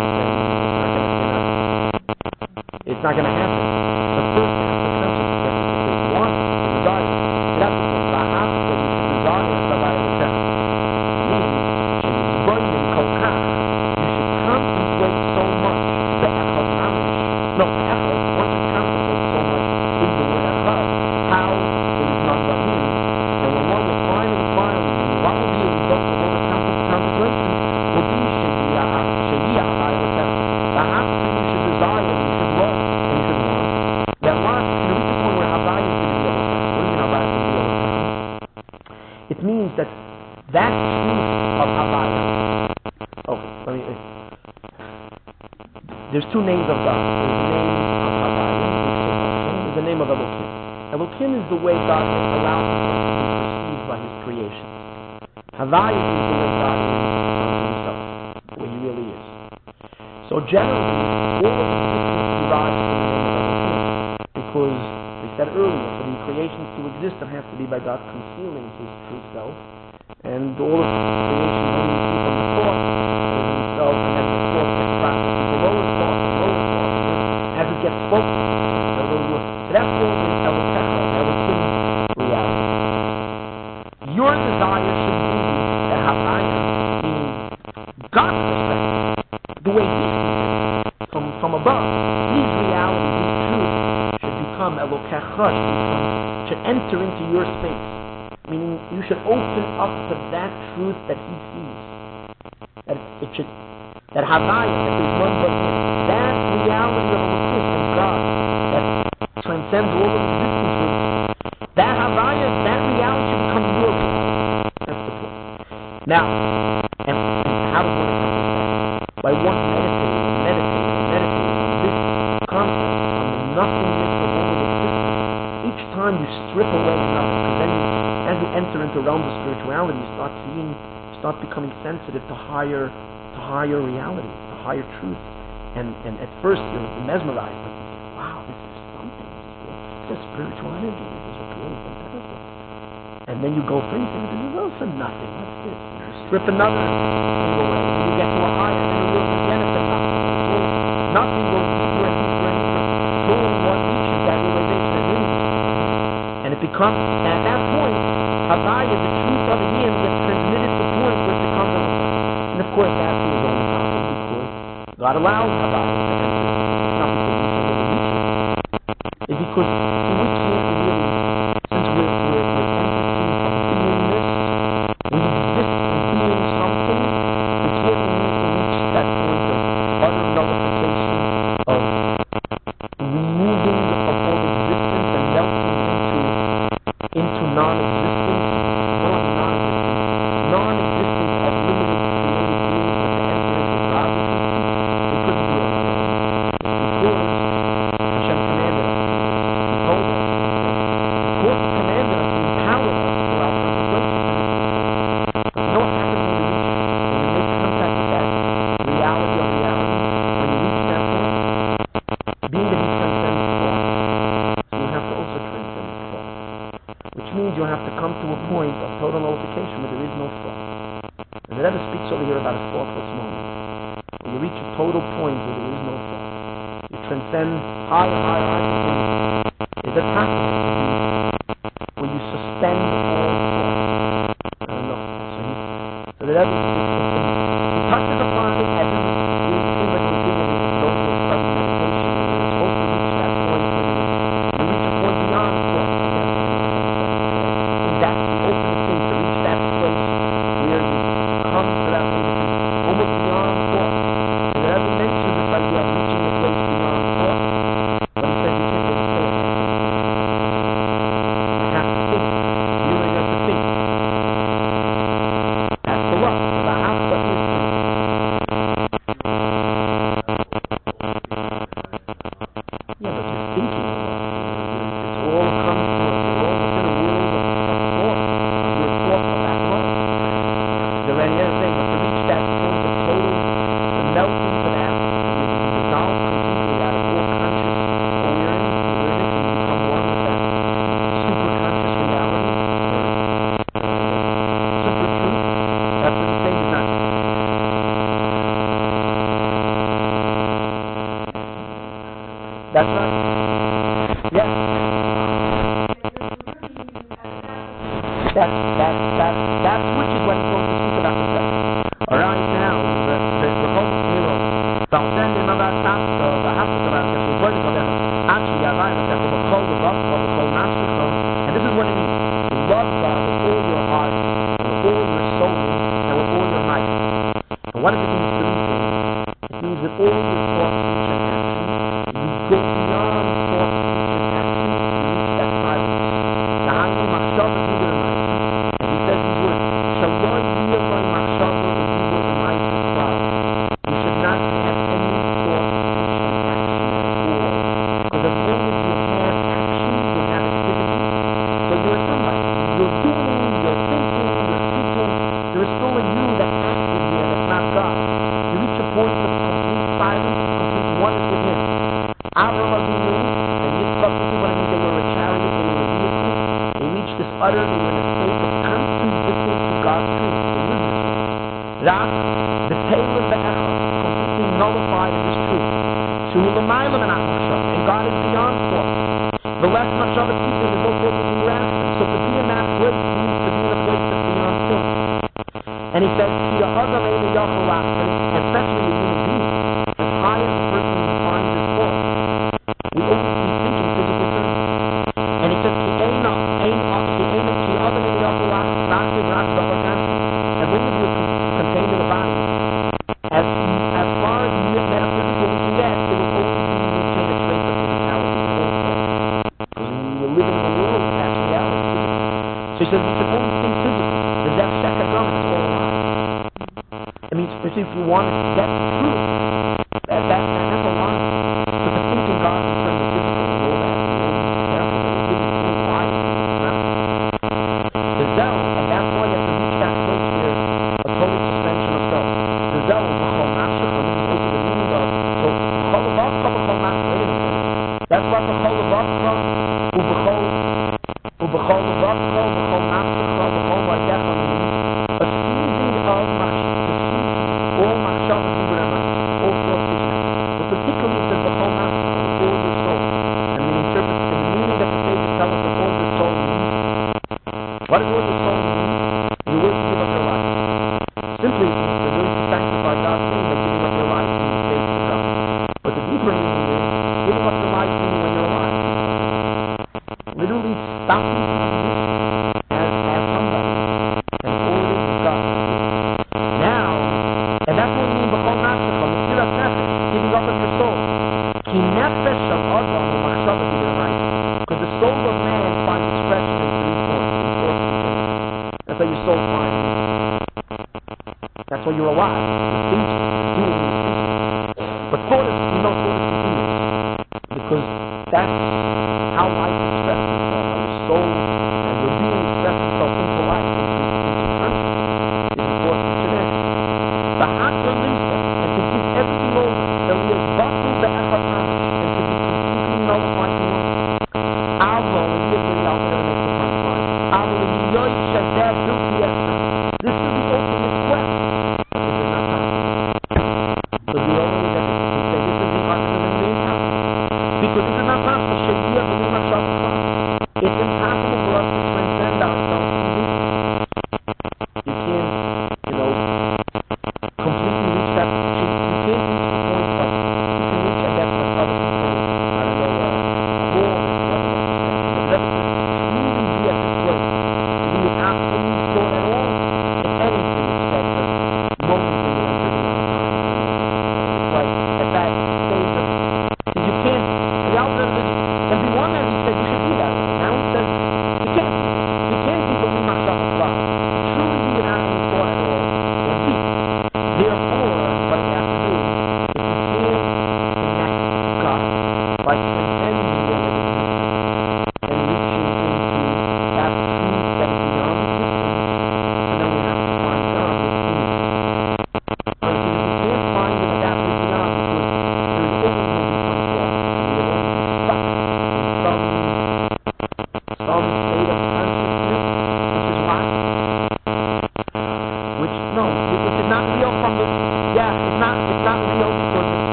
then it's not going to happen. But first, you have to concentrate. There's one, the desire. That's the thing. Ba'ach, that you should desire is about the test. Meaning, you should burden kokach. You should contemplate so much. The echad amish. No, the echad, one should contemplate so much in the word echad. How there is none but him. And when one will finally, finally, what will be a result of all the contemplation will be sheyiyah, sheyiyah, Ba'ach, you should desire, and you should love, and you should want. That want, you reach a point where Havaya is going to be overcome. What do you mean Havaya is going to be overcome? It means that that truth of Havaya. Okay, let me. There's two names of God. There's the name of Havaya, which is Elohim. There's the name of Elohim. Elohim is the way God allows himself to be perceived by his creation. Havaya is the way God is unto himself, the way he really is. So generally, all of existence derives from the name of Elohim, because we said earlier, for the creations to exist, it has to be by God concealing his true self, and all of creation only see from the thought of himself, and then the thought gets processed into lower thought, and lower thought, as it gets spoken. So that's all the Elokecha, Elohim reality. Your desire should be that Havaya, meaning God's perspective, the way he sees it, from, from above, his reality, his truth, should become Elokecha, should, become, should enter into your space. Meaning, you should open up to that truth that he sees. That it should, that Havaya, that there's none but him. That reality of existence, God, that transcends all of existence. That Havaya, that reality should become your reality. That's the point. Now, and, and how does one accomplish that? By one meditating and meditating and meditating on this concept, on the nothingness of all of existence. Each time you strip away enough, because then you, as you enter into realms of spirituality, you start seeing, you start becoming sensitive to higher, to higher reality, to higher truth. And and at first you're mesmerized, but you think, wow, this is something. This is spiritual energy. This is really fantastic. And then you go through things, and this is also nothing. What's this? You strip another thing away, and you get to a higher, and then you look again at the nothing. So nothing goes deeper and deeper and deeper. Till one reaches that realization and unity. And it becomes, at that point, Havaya, the truth of him, gets transmitted to the point where it becomes a light. And of course, that's his own power, because God allows Havaya to enter. It's not because we can really reach it. It's because we can't really, since we're, we're, we're entities of beingness, we exist in being something, we can't really reach that point of utter nullification, of removing of all existence and melting into into non-existence, not non-existence, non-existence of limited created beings that to enter into God existence, we couldn't do it. Because Hashem commanded us. He told us. Because He commanded us, He empowered us for our contemplation to this extent. But you know what happens when you reach it? When you make contact with that reality of reality, when you reach that point, being that He transcends thought, so you have to also transcend thought. Which means you'll have to come to a point of total nullification where there is no thought. And the Rebbe speaks over here about a thoughtless moment. When you reach a total point where there is no thought, you transcend higher, higher, higher. Is it possible where you suspend all thought? I don't know. So, he, so the Rebbe he touches upon it as if it seems like he's giving it those who are studying meditation. And you're supposed to reach that point where you reach a point beyond thought. That's the ultimate thing, to reach that place where you come to that place almost beyond thought. So that every mention this idea of reaching the place beyond thought, but he says you can't just say it. You have to think. You really have to think. That's the love. The Hafta is true. Yeah, but you're thinking a lot. It's all comes to us. We're all within a world of the very other thing, but to reach that point of total, to melt into that, to dissolve completely out of all conscious awareness, awareness and become one with that super conscious reality, or super truth, that's what he's saying is not. That's right. Yes. That, that, that, that switches when he's going to speak about the sex. Alright, now, the, the, the whole hero, Balsend in about top, the, the half of the last, the word is about actually, I like that, the call, the rough, the call, master, and this is what it means. Love God with all your heart, with all your soul, and with all your might. And what does it mean to do things? It means with all your thoughts, speech, and action, you go beyond thoughts, speech, and action, you reach that silence. The higher machshava is either in life. And he says these words, Shaloi yiroi machshava u'dibur b'mayis v'tzvar. You should not have any thought, speech, and action at all. Because as long as you have action, you have activity, so you're somebody. You're doing, you're thinking, you're speaking. There is still a you that's active here that's not God. You reach a point of complete silence, complete oneness with Him. Avram Avinu and Yitzchak, this is what it means. They were a chariot, they were a vehicle. They reached this utter, they were in a state of constant witness to God's truth. They lived this way. Rak, the Taylor Be'echad, completely nullified in this truth. Shu l'mayla menach machshava, and God is beyond thought. The less machshava teaching is no focus in your action. So to be in that place means to be in a place that's beyond thought. And he says, Ki ha'adam eina yachol lachshen, especially a human being, as high as a person defines his thought, we always be thinking physical terms. And he says, Ki eina, eina, ki eina, ki ha'adam eina yachol lachshen, means, if you want to get true, that, that, that, that's a line. But the thinking God in terms of physical and all that, and all these examples, and giving you why the Zel, and that's why you have to reach that place where a total suspension of self. The Zel, B'chol Nafshech, and this is also the meaning of, so B'chol Avavcha, B'chol Nafshech, wait a minute. That's what B'chol Avavcha, U'B'chol, U'B'chol Avavcha, B'chol Nafshech, B'chol Vaydecha means a seizing of Machshava, to seize all Machshava Dibur all thoughts which but particularly it says B'chol Nafshech, with all your soul. And the interpret, and the meaning that the sages tell us that all your soul means. What does all your soul mean? You're willing to give up your life. Simply it means you're willing to sanctify God's name by giving up your life in the faith to God. But the deeper meaning is giving up your life meaning when you're alive. Literally stopping to exist as, as somebody and ordering with God. Now, and that's what we mean B'chol Nafshech, Mesiras Nefesh, giving up of your soul. Ki Nefesh Shel Adam U'Machshava Dibur. Because the soul of man finds expression in three forms, in thoughts and things. That's how your soul finds it. That's why you're alive. You're thinking, you're doing, you're thinking. But thought is, you know, thought is continuous. Because that's how life expresses itself. How your soul and your being expresses itself into life, into, into consciousness, is in thoughts and connections. But Hatra Limsa, and to give everything over, that we are Batul Be'echad Nafesh, and to be completely nullified in one. Avo, and literally I'll never make the punchline. Avo, Yoy Shadeh Bilti Esher. This is the ultimate quest. But this is not time.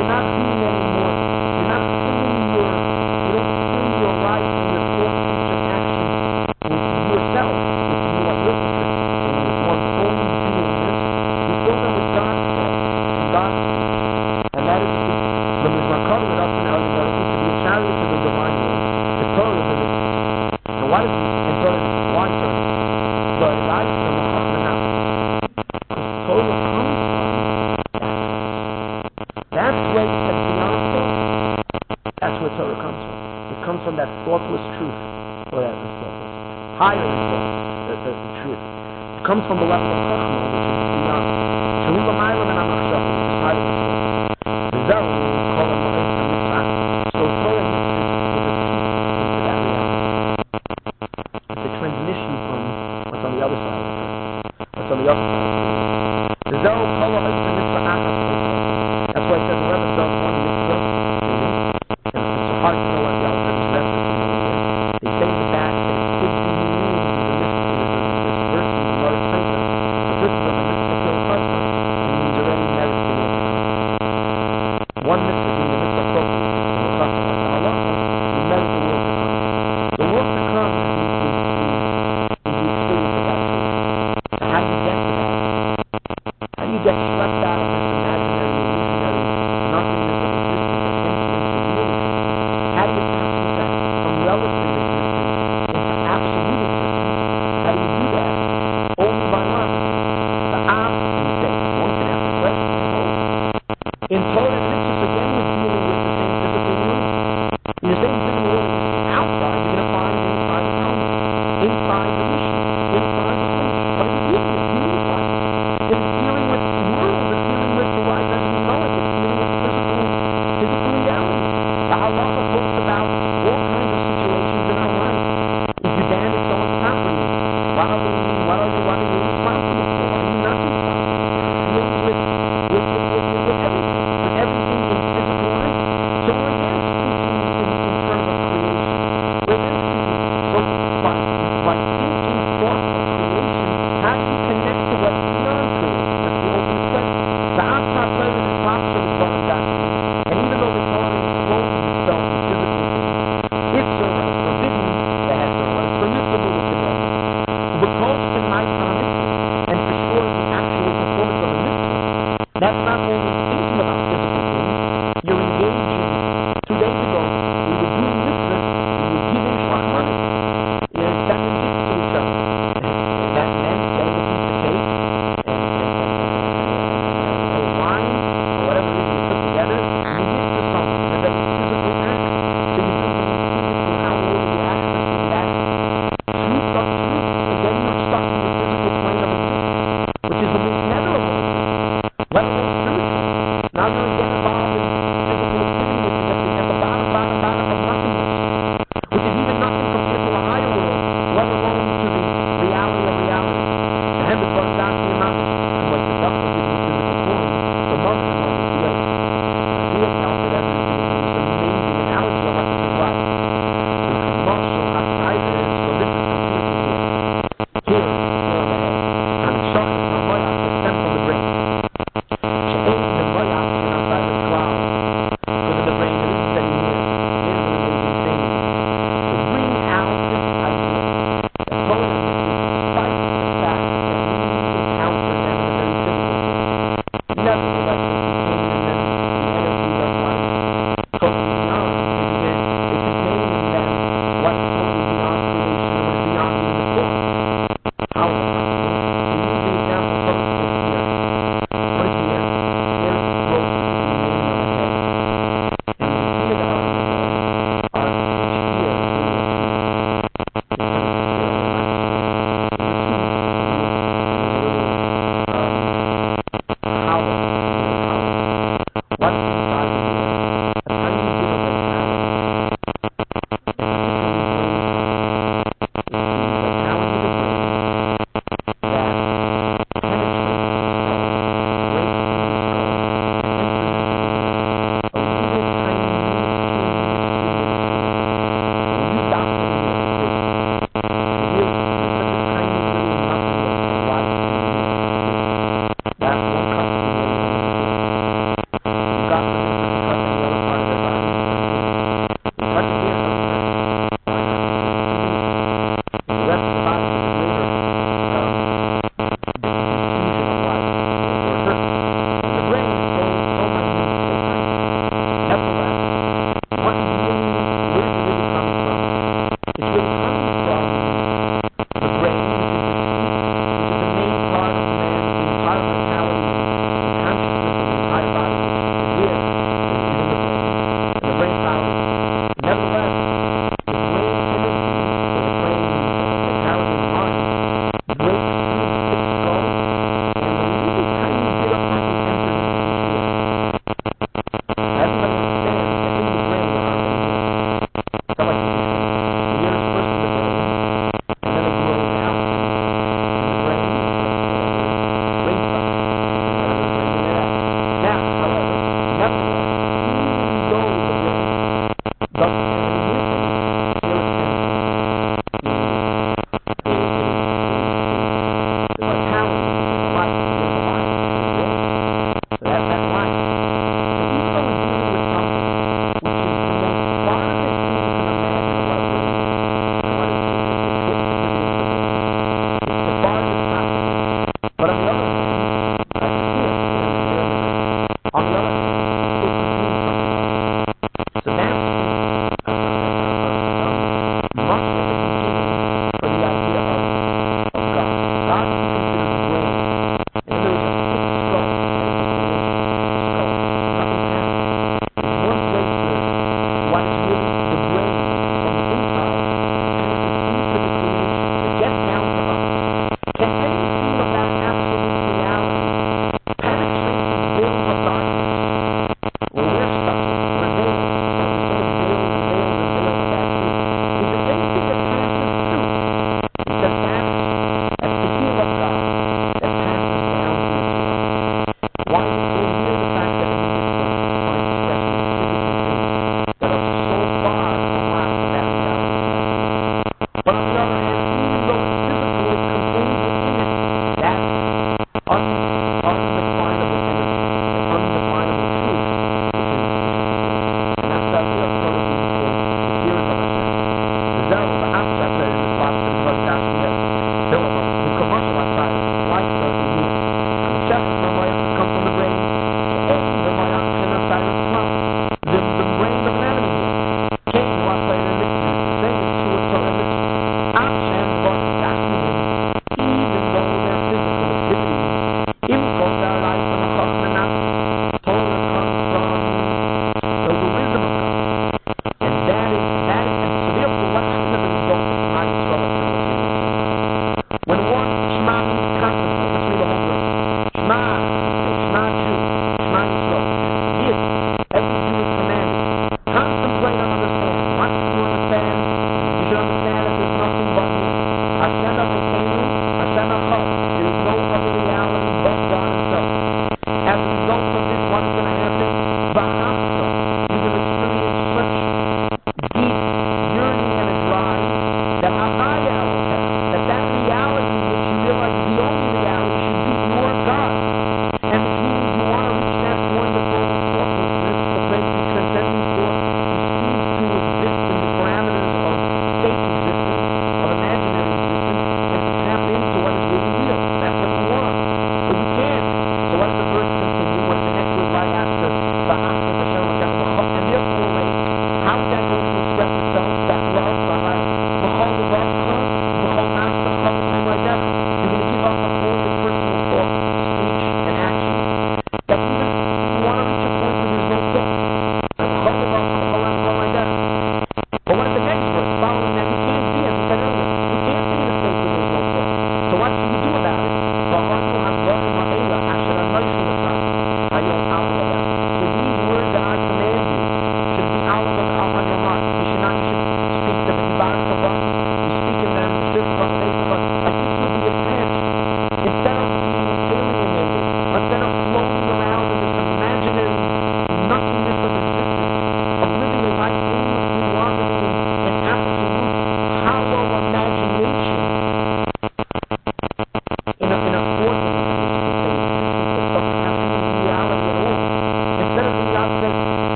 you're not being anymore. You're not filling your, you don't fill your life and your thought, speech, and action with yourself, with your your interest, and with one's own beingness. You fill them with God's thought and God's speech. And that is the when there's one cover it up and out, to be a chariot to the divine will. The Torah is it. And why does it Torah why Torah? But life is the Muhammad. Because Torah comes from that. That's where it's beyond thought. That's where Torah comes from. It comes from that thoughtless truth. Or that is thoughtless. Higher than thought. The, the, the truth. It comes from the level of Chachma, which is beyond. Shalila Mailam and Amachshach, which is higher than thought. The Zerah will call them the Mitzvah Mitzvah. So Torah mixes with a peak into that reality. It's a transmission from what's on the other side of the Torah. What's on the other side of the Torah. The Zerah will call them Mitzvah Mitzvah. That's why it says whoever does one mitzvah, and it's hard to know what the outside is referencing over here. They say in the back that it gives you meaning to the mitzvah, this verse in the Lord's Prayer. The first of the mitzvah to a person, and he's already married to the other. One mitzvah being the mitzvah appropriate, and we'll talk about that. Allah, we married the world to come. The world to come is the, is, is, is the experience of that truth. So how do you get to that? How do you get swept out of this imaginary, illusionary nothingness of existence, of emptiness, of unity? How do you pass that from relative existence into absolute existence? How do you do that? Only by love. The Am and the Beit. One can ask the question. In Torah and Mitzvahs, again, we're dealing with the same physical world. In the same physical world you see outside, you're going to find inside the Talmud, inside the Mishnah, inside the Chumash. What are you dealing with? Dealing with life. It's dealing with the world. It's dealing with the life as we know it. It's dealing with physical, physical reality. The halacha talks about all kinds of situations in our life. If you damage someone's property, what are you, what are you, what are you responsible for? What are you not responsible for? It deals with, with, with, with, with everything. With everything in physical life. So we're again speaking in, in terms of creation. We're again speaking. So by, by thinking thoughts of creation, how do you connect to what's beyond creation? That's the ultimate question. The outside player is boxer is what we got. And even though the Torah encloses itself in physical things, it's so what is forbidden, that has so what is permissible with the devil. Because the night on it, and for sure the actual performance of a mitzvah, that's not only thinking about physical things, you're engaging. Two days ago, we were doing mitzvahs, we were giving shlock money. You're sending gifts to each other. And that meant getting a piece of cake, and, and, and, and, and wine, or whatever it is you put together, you give to someone. It's a very physical act. So you're thinking physically how will you access in that truth of truth. Again, you're stuck in the physical plane of existence, which is the most netherable existence, let alone spiritual. Now you're again involved in physical activity, which is at the, at the bottom, bottom, bottom of nothingness, which is even nothing compared to a higher world, let alone to the reality of reality. The head is brought down to your mouth, and like the duck was in the physical form, the mother and mother is great. The real counted everything is this amazing analogy of what this is like. The commercial outside is, so this is from here to here. Here, here on the head. And the shock is not light, it's stem from the brain. She'ain the light option outside the cloud. Because of the brain, there isn't any here. Here's an amazing thing. To bring out this idea that Torah is despite the fact that we encounter them in a very physical form. Nevertheless, they contain in them the energy of life,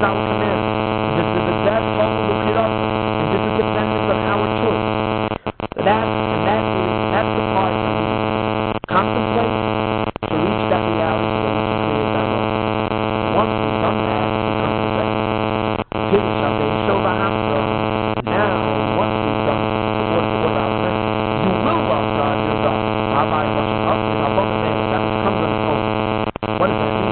our command. This is the best possible bechira, and this is dependent on our choice. So that, and that is, that's the part that we contemplate to reach that reality where we can create that love. Once we've done that, we come to the second. Kiddush Shabbat, Shova Hafra. Now, once we've done the order to order our friends, you will love God, your God. Rabbi, what's up? Above the man, that which comes on its own. What does that mean?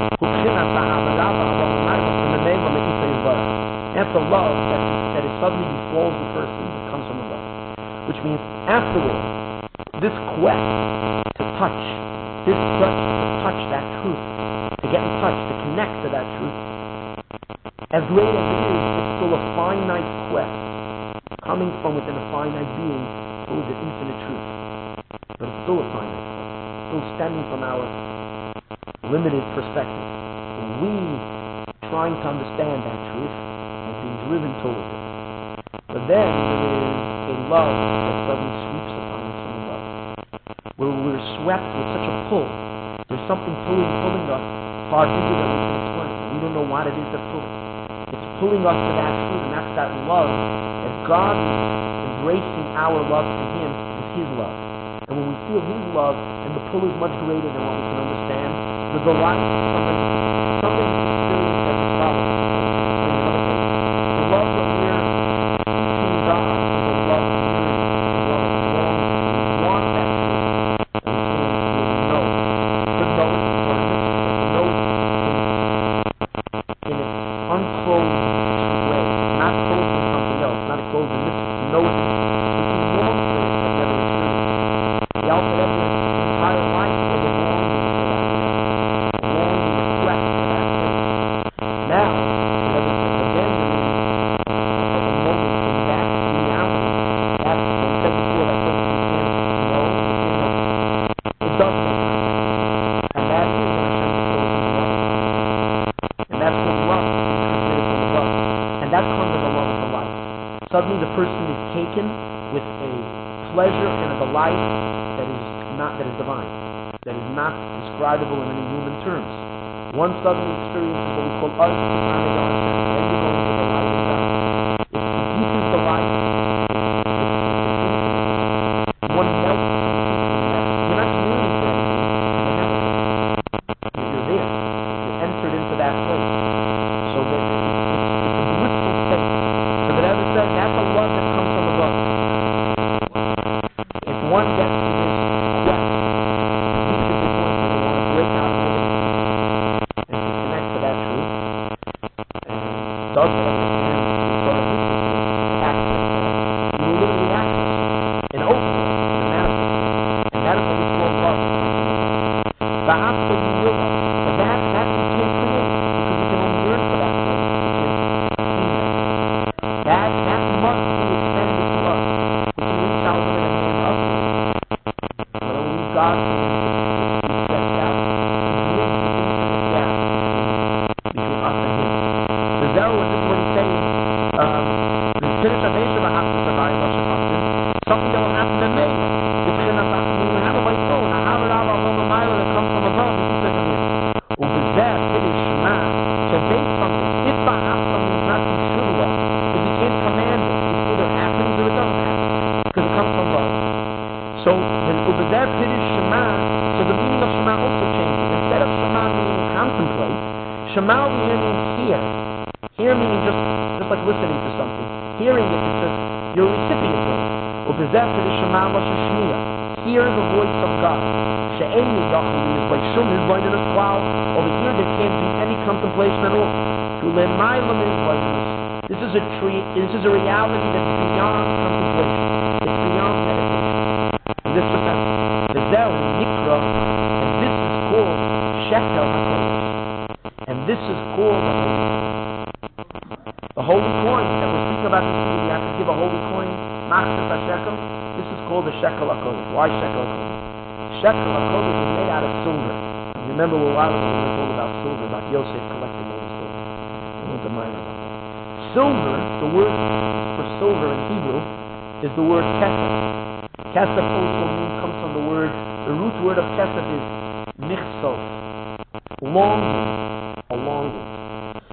After love, that, that it suddenly befalls the person that comes from above. Which means, afterwards, this quest to touch, this quest to touch that truth, to get in touch, to connect to that truth, as great as it is, it's still a finite quest, coming from within a finite being towards an infinite truth. But it's still a finite quest, still stemming from our limited perspective. We trying to understand that truth and being driven towards it. But then there is a love that suddenly sweeps upon us from above, where we're swept with such a pull. There's something pulling, pulling us far bigger than we can explain. We don't know what it is that's pulling. It's pulling us to that truth, and that's that love that God is embracing our love to Him is His love. And when we feel His love, and the pull is much greater than what we can understand, the delight of something, something experienced as a follows. The love that we're seeking God is a love that we're a love of longing. We want that truth. And we can't know. To know it is what it is. To know it in, in its unclothed way. Not clothed in something else. Not clothed in this. To know it. If we long for it, but never experience it. The Alpha Ever entire life was a longing for that. A longing, a quest for that place. Now, whenever it's abandoning of a moment in that reality, that's what I said before, that person you can't know, you can't know. It does make sense. And that is when Hashem fulfills His love. And that's when love is transmitted from above. And that comes as a love of delight. Suddenly the person is taken with a pleasure and a delight that is not that is divine, that is not describable in any human terms. One suddenly experiences what we call us, then you go into the light of God. It's the deepest delight. It's, it's one melts into that. You're not yearning for anything. You're there. You're entered into that place. So that it's, it's, it's a blissful state. So that as I said, that's a love that comes from above. If one gets to this quest, reaches the point where they want to break out of it and to connect to that truth, and does understand the sort of access to that, you will literally access and open it and manifest it. And that is what we call love. The hospital you will love. But that, that we can't create because we can only yearn for that place. We can't attain that. That, that must be extended to us. We can reach out with a hand up to it. But only God can stretch out and bridge the infinite gap between us and Him. The Zero is just what he's saying. Um, the Kiddush Shabbat will have to survive Hashem Hashem. Something that will happen to me. It's going to happen to me. Have a white phone. I have it out of a mile that comes from above. He says to me, Ubezeh Kiddush Shema. So based on this, if the Hafra means not to should love, if we can't command it, it either happens or it doesn't happen. Because it comes from love. So the Ubezeh Kiddush Shema, so the meaning of Shema also changes. Instead of Shema meaning contemplate, Shema over here means hear. Hear meaning just, just like listening to something. Hearing it is just, you're a recipient of it. Ubezeh Kiddush Shema Moshe Shmiya. Hear the voice of God. She'eni Yachli is by Shum is by the cloud. Over here there can't be any contemplation at all. Shulemaylam is by this. This is a tree, this is a reality that's beyond contemplation. It's beyond meditation. And this is the Zel Nikra, and this is called Shekel HaKodesh. And this is called the Holy The holy coin that we're speaking about this week, we have to give a holy coin, Machzor HaShekel. This is called the Shekel HaKodesh. Why Shekel HaKodesh? Shekel HaKodesh is made out of silver. And remember a while ago we were told about silver, about Yosef collecting all the silver. I want to mind about that. Silver, the word for silver in Hebrew, is the word kesef. Kesef also means, comes from the word, the root word of kesef is michsov, longing, a longing.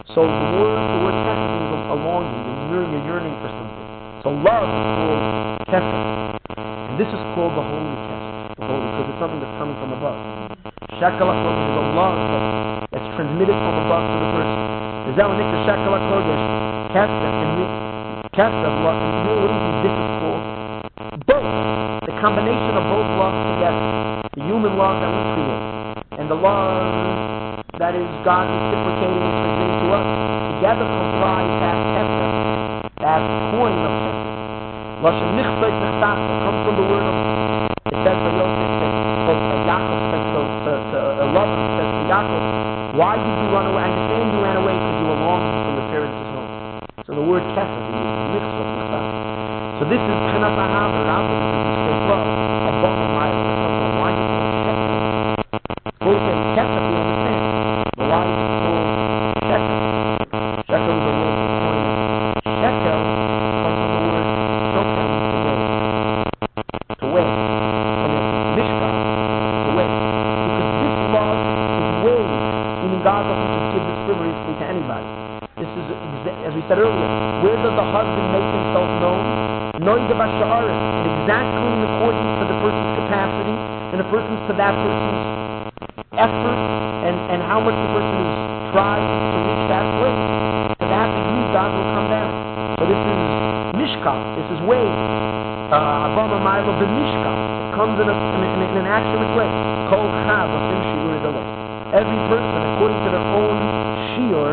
So the word, the word kesef means a longing, you're, you're yearning for something. So love is called kesef. And this is called the holy kesef, the holy, because it's something that's coming from above. Shekel HaKodesh is a love that's, that's transmitted from above to the person. The Zelanik, the Shekel HaKodesh, kesef, and kesef, love, and you know what this is called? Both. The combination of both loves together. The human love that we create, and the love that is God reciprocating and transmitting to us, together comprise that kesef, that coin of kesef. Lashon nichbet nechtas, that comes from the word of, it says to Yosef, that Yaakov says to, to, to uh, love, says to Yaakov, why did you run away? I understand you ran away because you were longing from the parents' home. So the word kesef is nichbet nechtas. So this is P'chinas Ahava, Rava, this is state love, above and light, that comes from why is it called kesef? Well, we say kesef, we understand, but why is it called shekel? Shekel is the word for coin. Shekel comes from the word shokel, to weigh. To weigh. From the mishkan, to weigh. Because this love is weighed, meaning God doesn't just give this frivolously to anybody. This is, as we said earlier, where does the husband make himself known? Noida b'sha'arim, and exactly in accordance to the person's capacity, in accordance to that person's effort, and, and how much the person is trying to reach that place. To that degree, God will come down. So this is mishkan, this is weight. Avama ma'ilo b'mishkan. It comes in, a, in, a, in an accurate way. Kol chav afim shiur idoleh. Every person, according to their own shiur,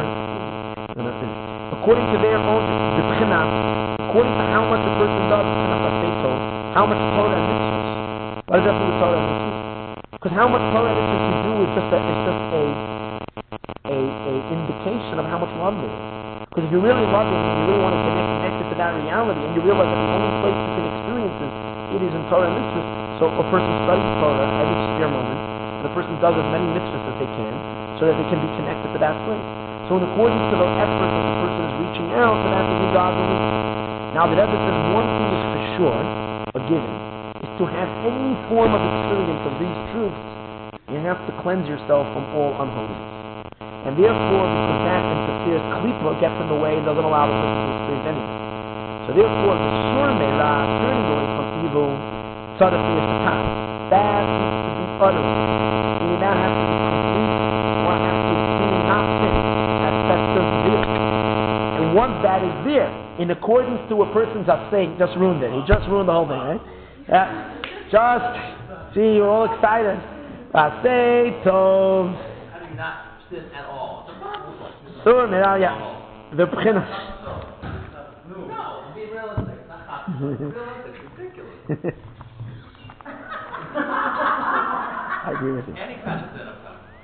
according to their own b'chinas, according to how much a person does, how much Torah and mitzvahs. What does that do with Torah and mitzvahs? Because how much Torah and mitzvahs you do is just a, is just a, a, a indication of how much love there is. Because if you really love it and you really want to connect, connect it to that reality, and you realize that the only place you can experience it, it is in Torah and mitzvahs. So a person studies Torah every spare moment, and a person does as many mitzvahs as they can, so that they can be connected to that place. So in accordance to the effort that the person is reaching out, so that will be God will reach. Now the Rebbe says one thing is for sure, a given, is to have any form of experience of these truths, you have to cleanse yourself from all unholiness. And therefore, because that interferes, klippa gets in the way and doesn't allow the person to experience anything. So therefore, the sur meira, turning away from evil, tzaddik is the top. That needs to be uttered. Meaning that has to be complete. One has to meaning not sin. That's that's just there. And once that is there, in accordance to a person's saying, just ruined it. He just ruined the whole thing, right? Yeah. Just see, you're all excited. Say tov. How do you not sin at all? Sur meira, yeah. The p'chinas. No, be realistic. Not realistic. Ridiculous. I agree with you. Any kind of sin.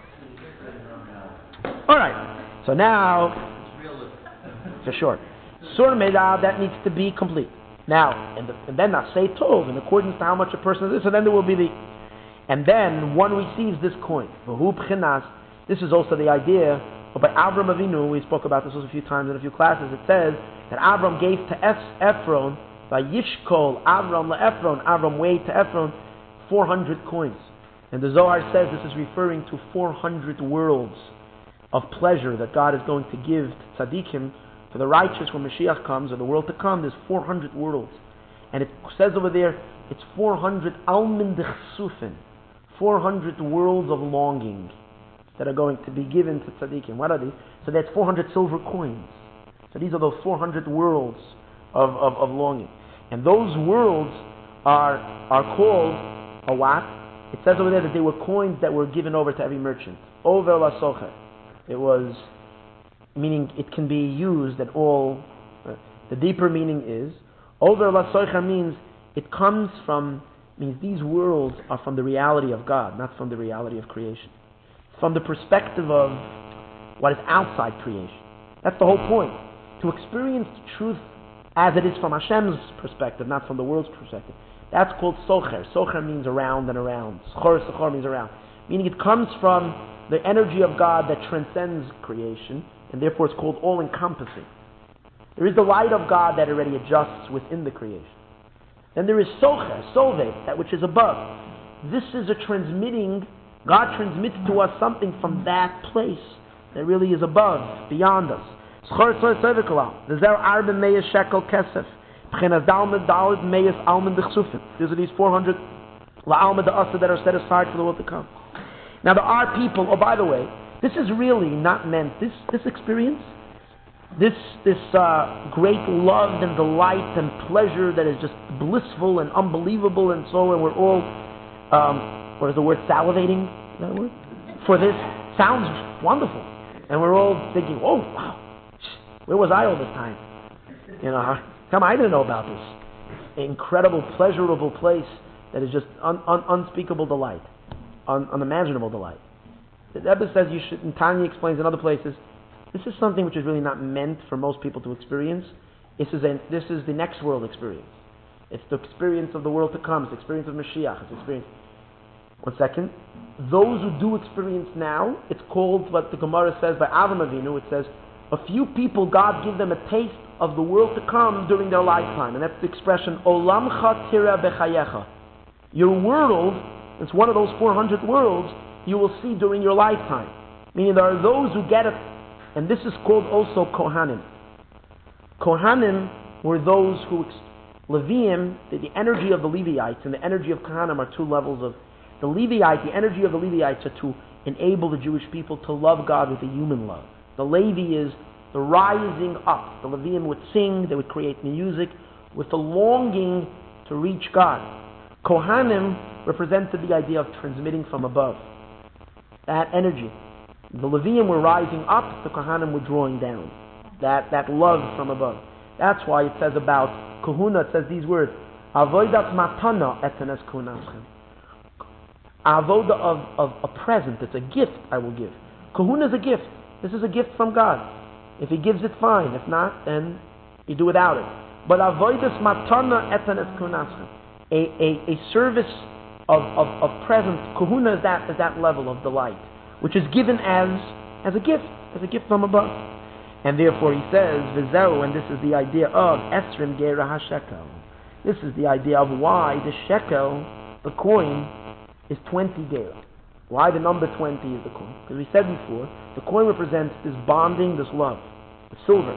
All right. So now, It's realistic. for sure, sur meira, that needs to be complete. Now, and, the, and then now say tov in accordance to how much a person is. So then there will be the, and then one receives this coin. V'hu p'chinas. This is also the idea. But by Avram Avinu, we spoke about this a few times in a few classes. It says that Avram gave to Ephron, by Yishkol Avram leEphron, Avram weighed to Ephron four hundred coins. And the Zohar says this is referring to four hundred worlds of pleasure that God is going to give to tzaddikim, for the righteous when Mashiach comes, or the world to come. There's four hundred worlds. And it says over there, it's four hundred almin dechsufin, four hundred worlds of longing that are going to be given to tzaddikim. What are these? So that's four hundred silver coins. So these are those four hundred worlds of, of, of longing. And those worlds are are called a what? It says over there that they were coins that were given over to every merchant. Over la socher. It was, meaning it can be used at all. Uh, the deeper meaning is, over la socher means it comes from, means these worlds are from the reality of God, not from the reality of creation. From the perspective of what is outside creation. That's the whole point. To experience truth as it is from Hashem's perspective, not from the world's perspective. That's called socher. Socher means around and around. Schor, socher means around. Meaning it comes from the energy of God that transcends creation, and therefore it's called all-encompassing. There is the light of God that already adjusts within the creation. Then there is socher, sove, that which is above. This is a transmitting, God transmits to us something from that place that really is above, beyond us. Schor tzor tzor the zer arbe meyes shekel kesef. B'chinas dalmed daled meyes almen dechsufim. These are these four hundred la'almed da'asa that are set aside for the world to come. Now there are people, oh by the way, this is really not meant, this this experience, this this uh, great love and delight and pleasure that is just blissful and unbelievable and so, and we're all, um, what is the word, salivating, is that a word? For this, sounds wonderful. And we're all thinking, oh, wow, where was I all this time? You know, come, I didn't know about this incredible, pleasurable place that is just un, un, unspeakable delight, un, unimaginable delight. The Rebbe says you should, and Tanya explains in other places, this is something which is really not meant for most people to experience. This is a, this is the next world experience. It's the experience of the world to come. It's the experience of Mashiach. It's the experience. One second. Those who do experience now, it's called what the Gemara says by Avram Avinu. It says, a few people, God give them a taste of the world to come during their lifetime. And that's the expression, Olamcha tira bechayecha. Your world, it's one of those four hundred worlds, you will see during your lifetime. Meaning there are those who get it, and this is called also Kohanim. Kohanim were those who, Leviim, the, the energy of the Leviites and the energy of Kohanim are two levels of, the Levite, the energy of the Leviites are to enable the Jewish people to love God with a human love. The Levi is the rising up. The Leviim would sing, they would create music with the longing to reach God. Kohanim represented the idea of transmitting from above. That energy. The Leviim were rising up, the Kohanim were drawing down. That that love from above. That's why it says about Kahuna, it says these words, Avodat matana etenes kunaschem. Avoda of, of a present, it's a gift I will give. Kahuna is a gift. This is a gift from God. If He gives it, fine. If not, then you do without it. But avodas matana etenes kunaschem. A, a, a service of, of, of present, Kahuna is that, is that level of delight, which is given as as a gift, as a gift from above. And therefore he says, V'zeu, and this is the idea of Esrim Gera HaShekel. This is the idea of why the shekel, the coin, is twenty Gera. Why the number twenty is the coin? Because we said before, the coin represents this bonding, this love, the silver.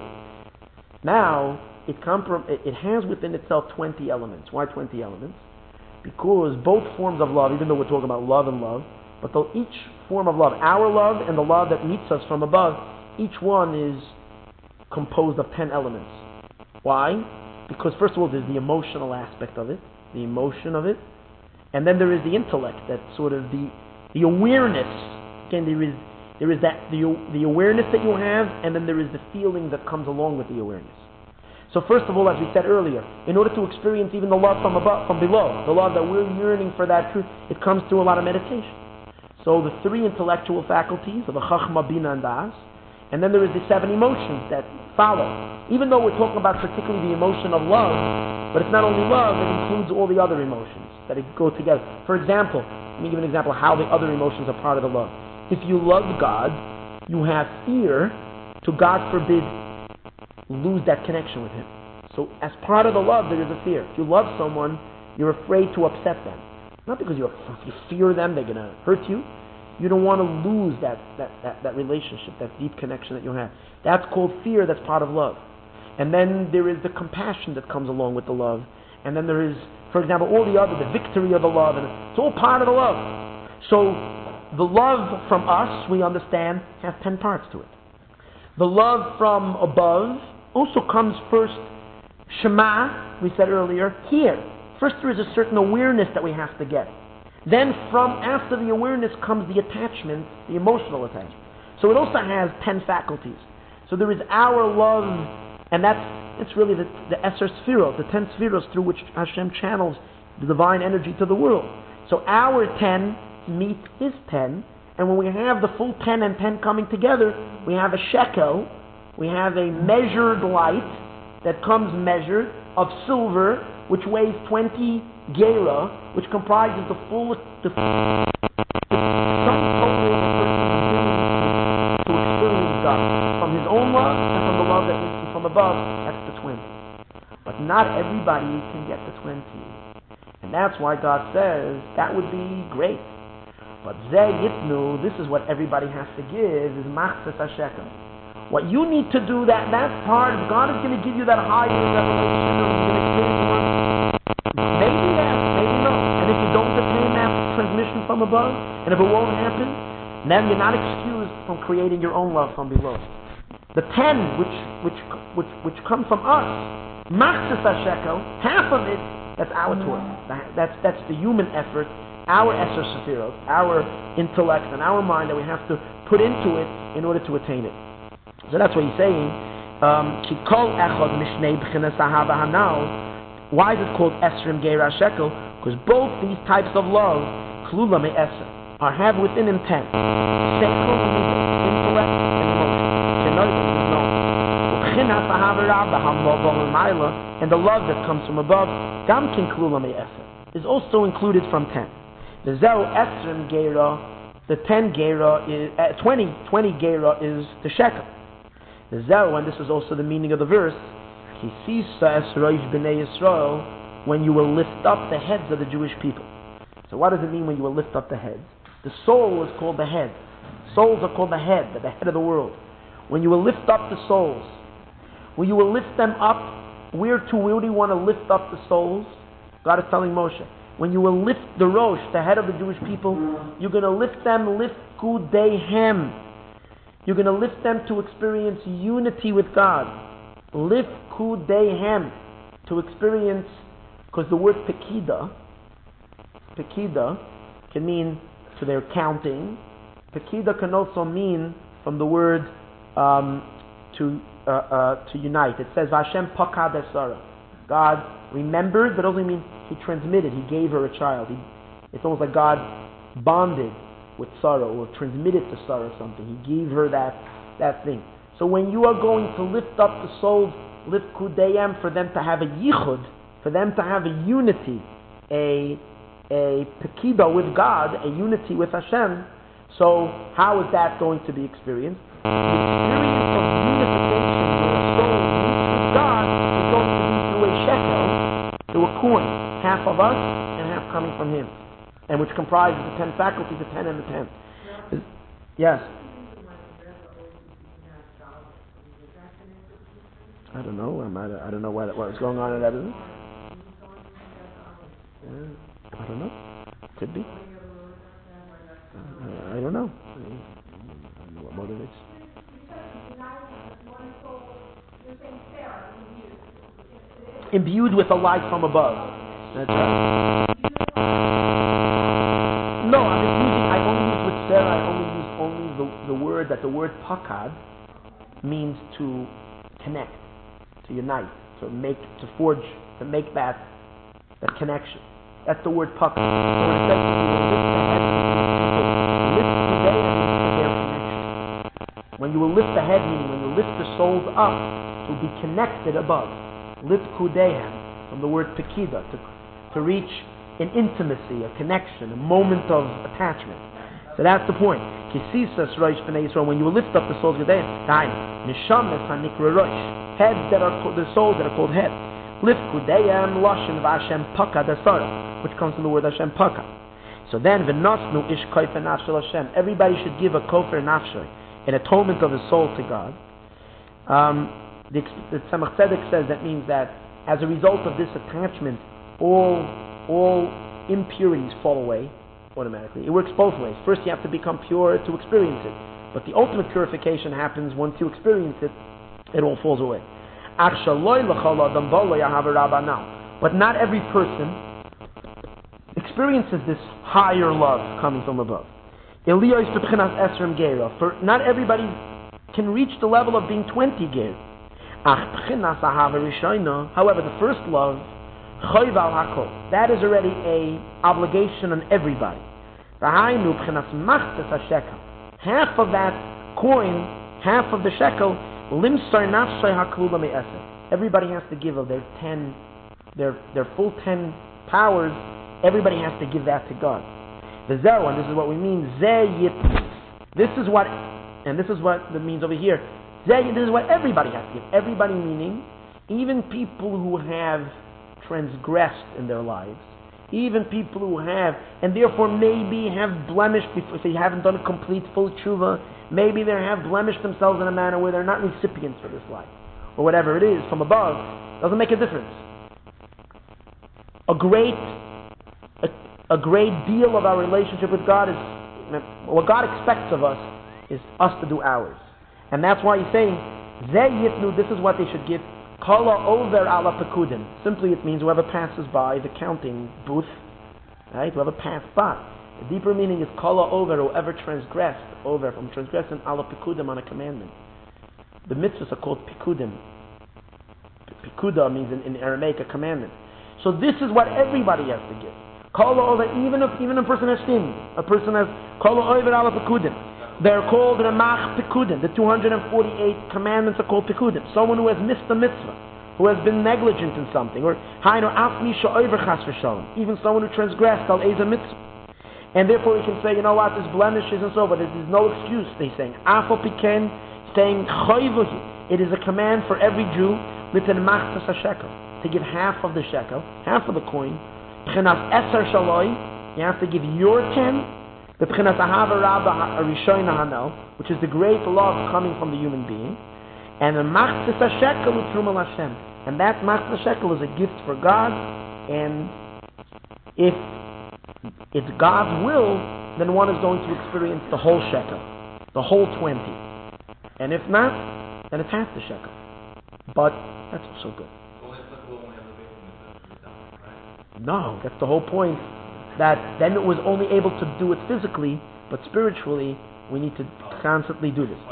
Now, it, comprom- it has within itself twenty elements. Why twenty elements? Because both forms of love, even though we're talking about love and love, but though each form of love, our love and the love that meets us from above, each one is composed of ten elements. Why? Because first of all, there's the emotional aspect of it, the emotion of it, and then there is the intellect, that sort of the the awareness. Again, there is there is that the the awareness that you have, and then there is the feeling that comes along with the awareness. So first of all, as we said earlier, in order to experience even the love from above, from below, the love that we're yearning for, that truth, it comes through a lot of meditation. So the three intellectual faculties of the Chachma, Bina, and Das, and then there is the seven emotions that follow. Even though we're talking about particularly the emotion of love, but it's not only love, it includes all the other emotions that go together. For example, let me give an example of how the other emotions are part of the love. If you love God, you have fear to, God forbid, lose that connection with Him. So as part of the love, there is a fear. If you love someone, you're afraid to upset them. Not because you're, you fear them, they're going to hurt you. You don't want to lose that, that, that, that relationship, that deep connection that you have. That's called fear, that's part of love. And then there is the compassion that comes along with the love. And then there is, for example, all the other, the victory of the love. And it's all part of the love. So the love from us, we understand, has ten parts to it. The love from above also comes first, Shema, we said earlier, here. First there is a certain awareness that we have to get. Then from after the awareness comes the attachment, the emotional attachment. So it also has ten faculties. So there is our love, and that's it's really the, the Eser Sfiros, the ten Sfiros through which Hashem channels the divine energy to the world. So our ten meet His ten, and when we have the full ten and ten coming together, we have a shekel, we have a measured light that comes measured of silver, which weighs twenty gera, which comprises the full, the, the sum total of a person's ability to experience God from his own love and from the love that meets him from above. That's the twenty. But not everybody can get the twenty, and that's why God says that would be great. But Zeh Yitnu, this is what everybody has to give, is Machzas HaShekel. What you need to do, that that part, God is going to give you that higher revelation, or you're going to experience one. Maybe yes, maybe no. And if you don't obtain that transmission from above, and if it won't happen, then you're not excused from creating your own love from below. The ten, which which which which come from us, Machzas HaShekel, half of it, that's our toil. That, that's that's the human effort, our Eser Sefirot, our intellect and our mind that we have to put into it in order to attain it. So that's what he's saying. Ki kol echad mishnei b'chinas ahava hanal. Why is it called Esrim Geira Shekel? Because both these types of love, klula me'eser, are have within him ten. Shekel, intellect, and emotion. And the love that comes from above, gam kin klula me'eser, is also included from ten. The zero Esrim Geira, the ten Geira is uh, twenty, twenty Geira is the Shekel. The zero, and this is also the meaning of the verse, Kisisa Esroish B'nei Yisrael, when you will lift up the heads of the Jewish people. So what does it mean when you will lift up the heads? The soul is called the head. Souls are called the head, the head of the world. When you will lift up the souls, when you will lift them up, where to, where do you want to lift up the souls? God is telling Moshe, when you will lift the Rosh, the head of the Jewish people, you're going to lift them, lift Kudehem. You're going to lift them to experience unity with God. Lift Kudehem, to experience, because the word Pekida, Pekida can mean to their counting. Pekida can also mean from the word um, to uh, uh, to unite. It says Hashem Pakad Esara. God remembered, but it also means He transmitted. He gave her a child. He, it's almost like God bonded with sorrow, or transmitted to sorrow something. He gave her that that thing. So when you are going to lift up the souls, lift Kudeyam, for them to have a yichud, for them to have a unity, a a pekida with God, a unity with Hashem. So how is that going to be experienced? The experience of unification where a soul meets with God is going to be through a shekel, through a coin, half of us and half coming from Him, and which comprises the ten faculties, the ten and the ten. Yes. I don't know. I'm, I don't know what what's going on in that. Yeah, I don't know. Could be. Uh, I don't know. I don't know what motivates. Imbued with a light from above. That's right. No, I'm just using. I only use with Sarah. I only use only the the word that the word pakad means to connect, to unite, to make, to forge, to make that that connection. That's the word pakad. So when it says you will lift the head, lift today means to their connection. When you will lift the head, meaning when you lift the souls up to be connected above. Lift kudehem, from the word pekida, to to reach an intimacy, a connection, a moment of attachment. So that's the point. Kisisas roish b'nei Yisrael, when you lift up the souls of Judaism, time nishames hanikra roish, heads that are called, the souls that are called head. Lift kudeyam loshin v'Hashem pakad asara, which comes from the word Hashem pakad. So then v'nosnu ish kofer nafshel Hashem. Everybody should give a kofer nafshel, an atonement of his soul to God. Um, the, the Tzemach Tzedek says that means that as a result of this attachment, all all impurities fall away automatically. It works both ways. First, you have to become pure to experience it, but the ultimate purification happens once you experience it. It all falls away. But not every person experiences this higher love coming from above. For not everybody can reach the level of being twenty ger. However, the first love, that is already a obligation on everybody. Half of that coin, half of the shekel, everybody has to give of their ten, their their full ten powers. Everybody has to give that to God. The zero, and this is what we mean. This is what, and this is what it means over here. This is what everybody has to give. Everybody meaning even people who have transgressed in their lives, Even people who have, and therefore maybe have blemished, before, if they haven't done a complete full tshuva, maybe they have blemished themselves in a manner where they're not recipients for this life, or whatever it is from above, doesn't make a difference. A great, a, a great deal of our relationship with God is, what God expects of us is us to do ours. And that's why he's saying, Zeh yitnu, this is what they should give. Kala over ala pekudim. Simply it means whoever passes by the counting booth, right? Whoever passed by. The deeper meaning is kala over, whoever transgressed, over, from transgressing ala pekudim on a commandment. The mitzvahs are called pekudim. Pekuda means in, in Aramaic a commandment. So this is what everybody has to give. Kala over, even if even a person has sinned, a person has kala over ala pekudim. They're called Ramach Pekudim. The two hundred forty-eight commandments are called Pekudim. Someone who has missed a mitzvah, who has been negligent in something, or Hainu Af Misha Over Chas V'Shalom, even someone who transgressed Al Eza mitzvah. And therefore we can say, you know what, this blemish isn't so, but there's no excuse. They're saying Afal Piken, saying Choyvuhi. It is a command for every Jew within Machtas HaShekel to give half of the shekel, half of the coin. Pchenas Eser Shaloi, you have to give your ten. The Pchenas Ahava Rabba Rishoina Hanel, which is the great love coming from the human being, and the Machzis HaShekel U'Truma L'Hashem, and that Machzis HaShekel is a gift for God, and if it's God's will, then one is going to experience the whole shekel, the whole twenty, and if not, then it's half the shekel. But that's also good. No, that's the whole point. That then it was only able to do it physically, but spiritually we need to constantly do this.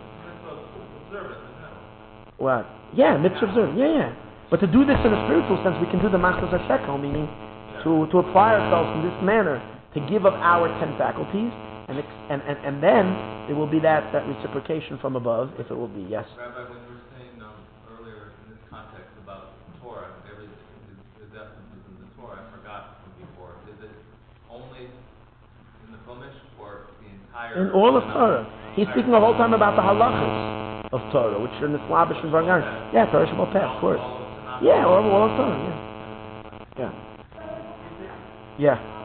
What? Yeah, mitzvah observant. Yeah, yeah. But to do this in a spiritual sense, we can do the machzas hashekel, meaning to, to apply ourselves in this manner, to give of our ten faculties, and and, and, and then there will be that, that reciprocation from above, if it will be. Yes? Rabbi, when you were saying um, earlier in this context about Torah, every, the definition in the Torah, I forgot from before. Is it only in the Chumash or the entire? In all of Torah. He's speaking the whole time about the halachas of Torah, which are in the Slavish and Vargan. Yeah, Torah Shabbat Peh, of course. Yeah, all, all of Torah, yeah. Yeah. Yeah.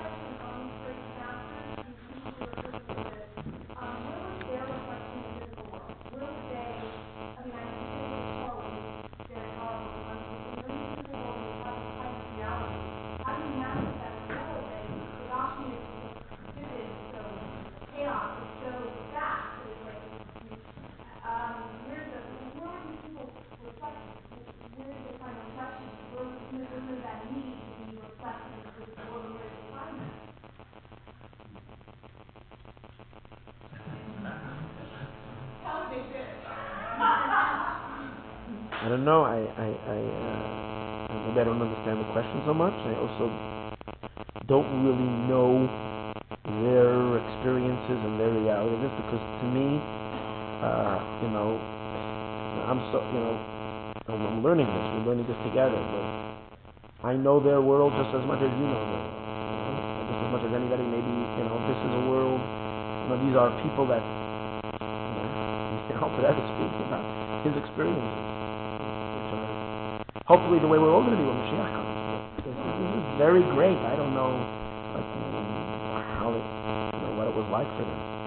I don't know. I I I, uh, maybe I don't understand the question so much. I also don't really know their experiences and their reality of this, because to me, uh, you know, I'm so you know, I'm, I'm learning this. We're learning this together. But I know their world just as much as you know their world. You know? Just as much as anybody. Maybe you know, this is a world. You know, these are people that you know, for that to speak about his experiences. Hopefully the way we're all going to be when Mashiach comes. This is very great. I don't know like, how it, you know, what it was like for them.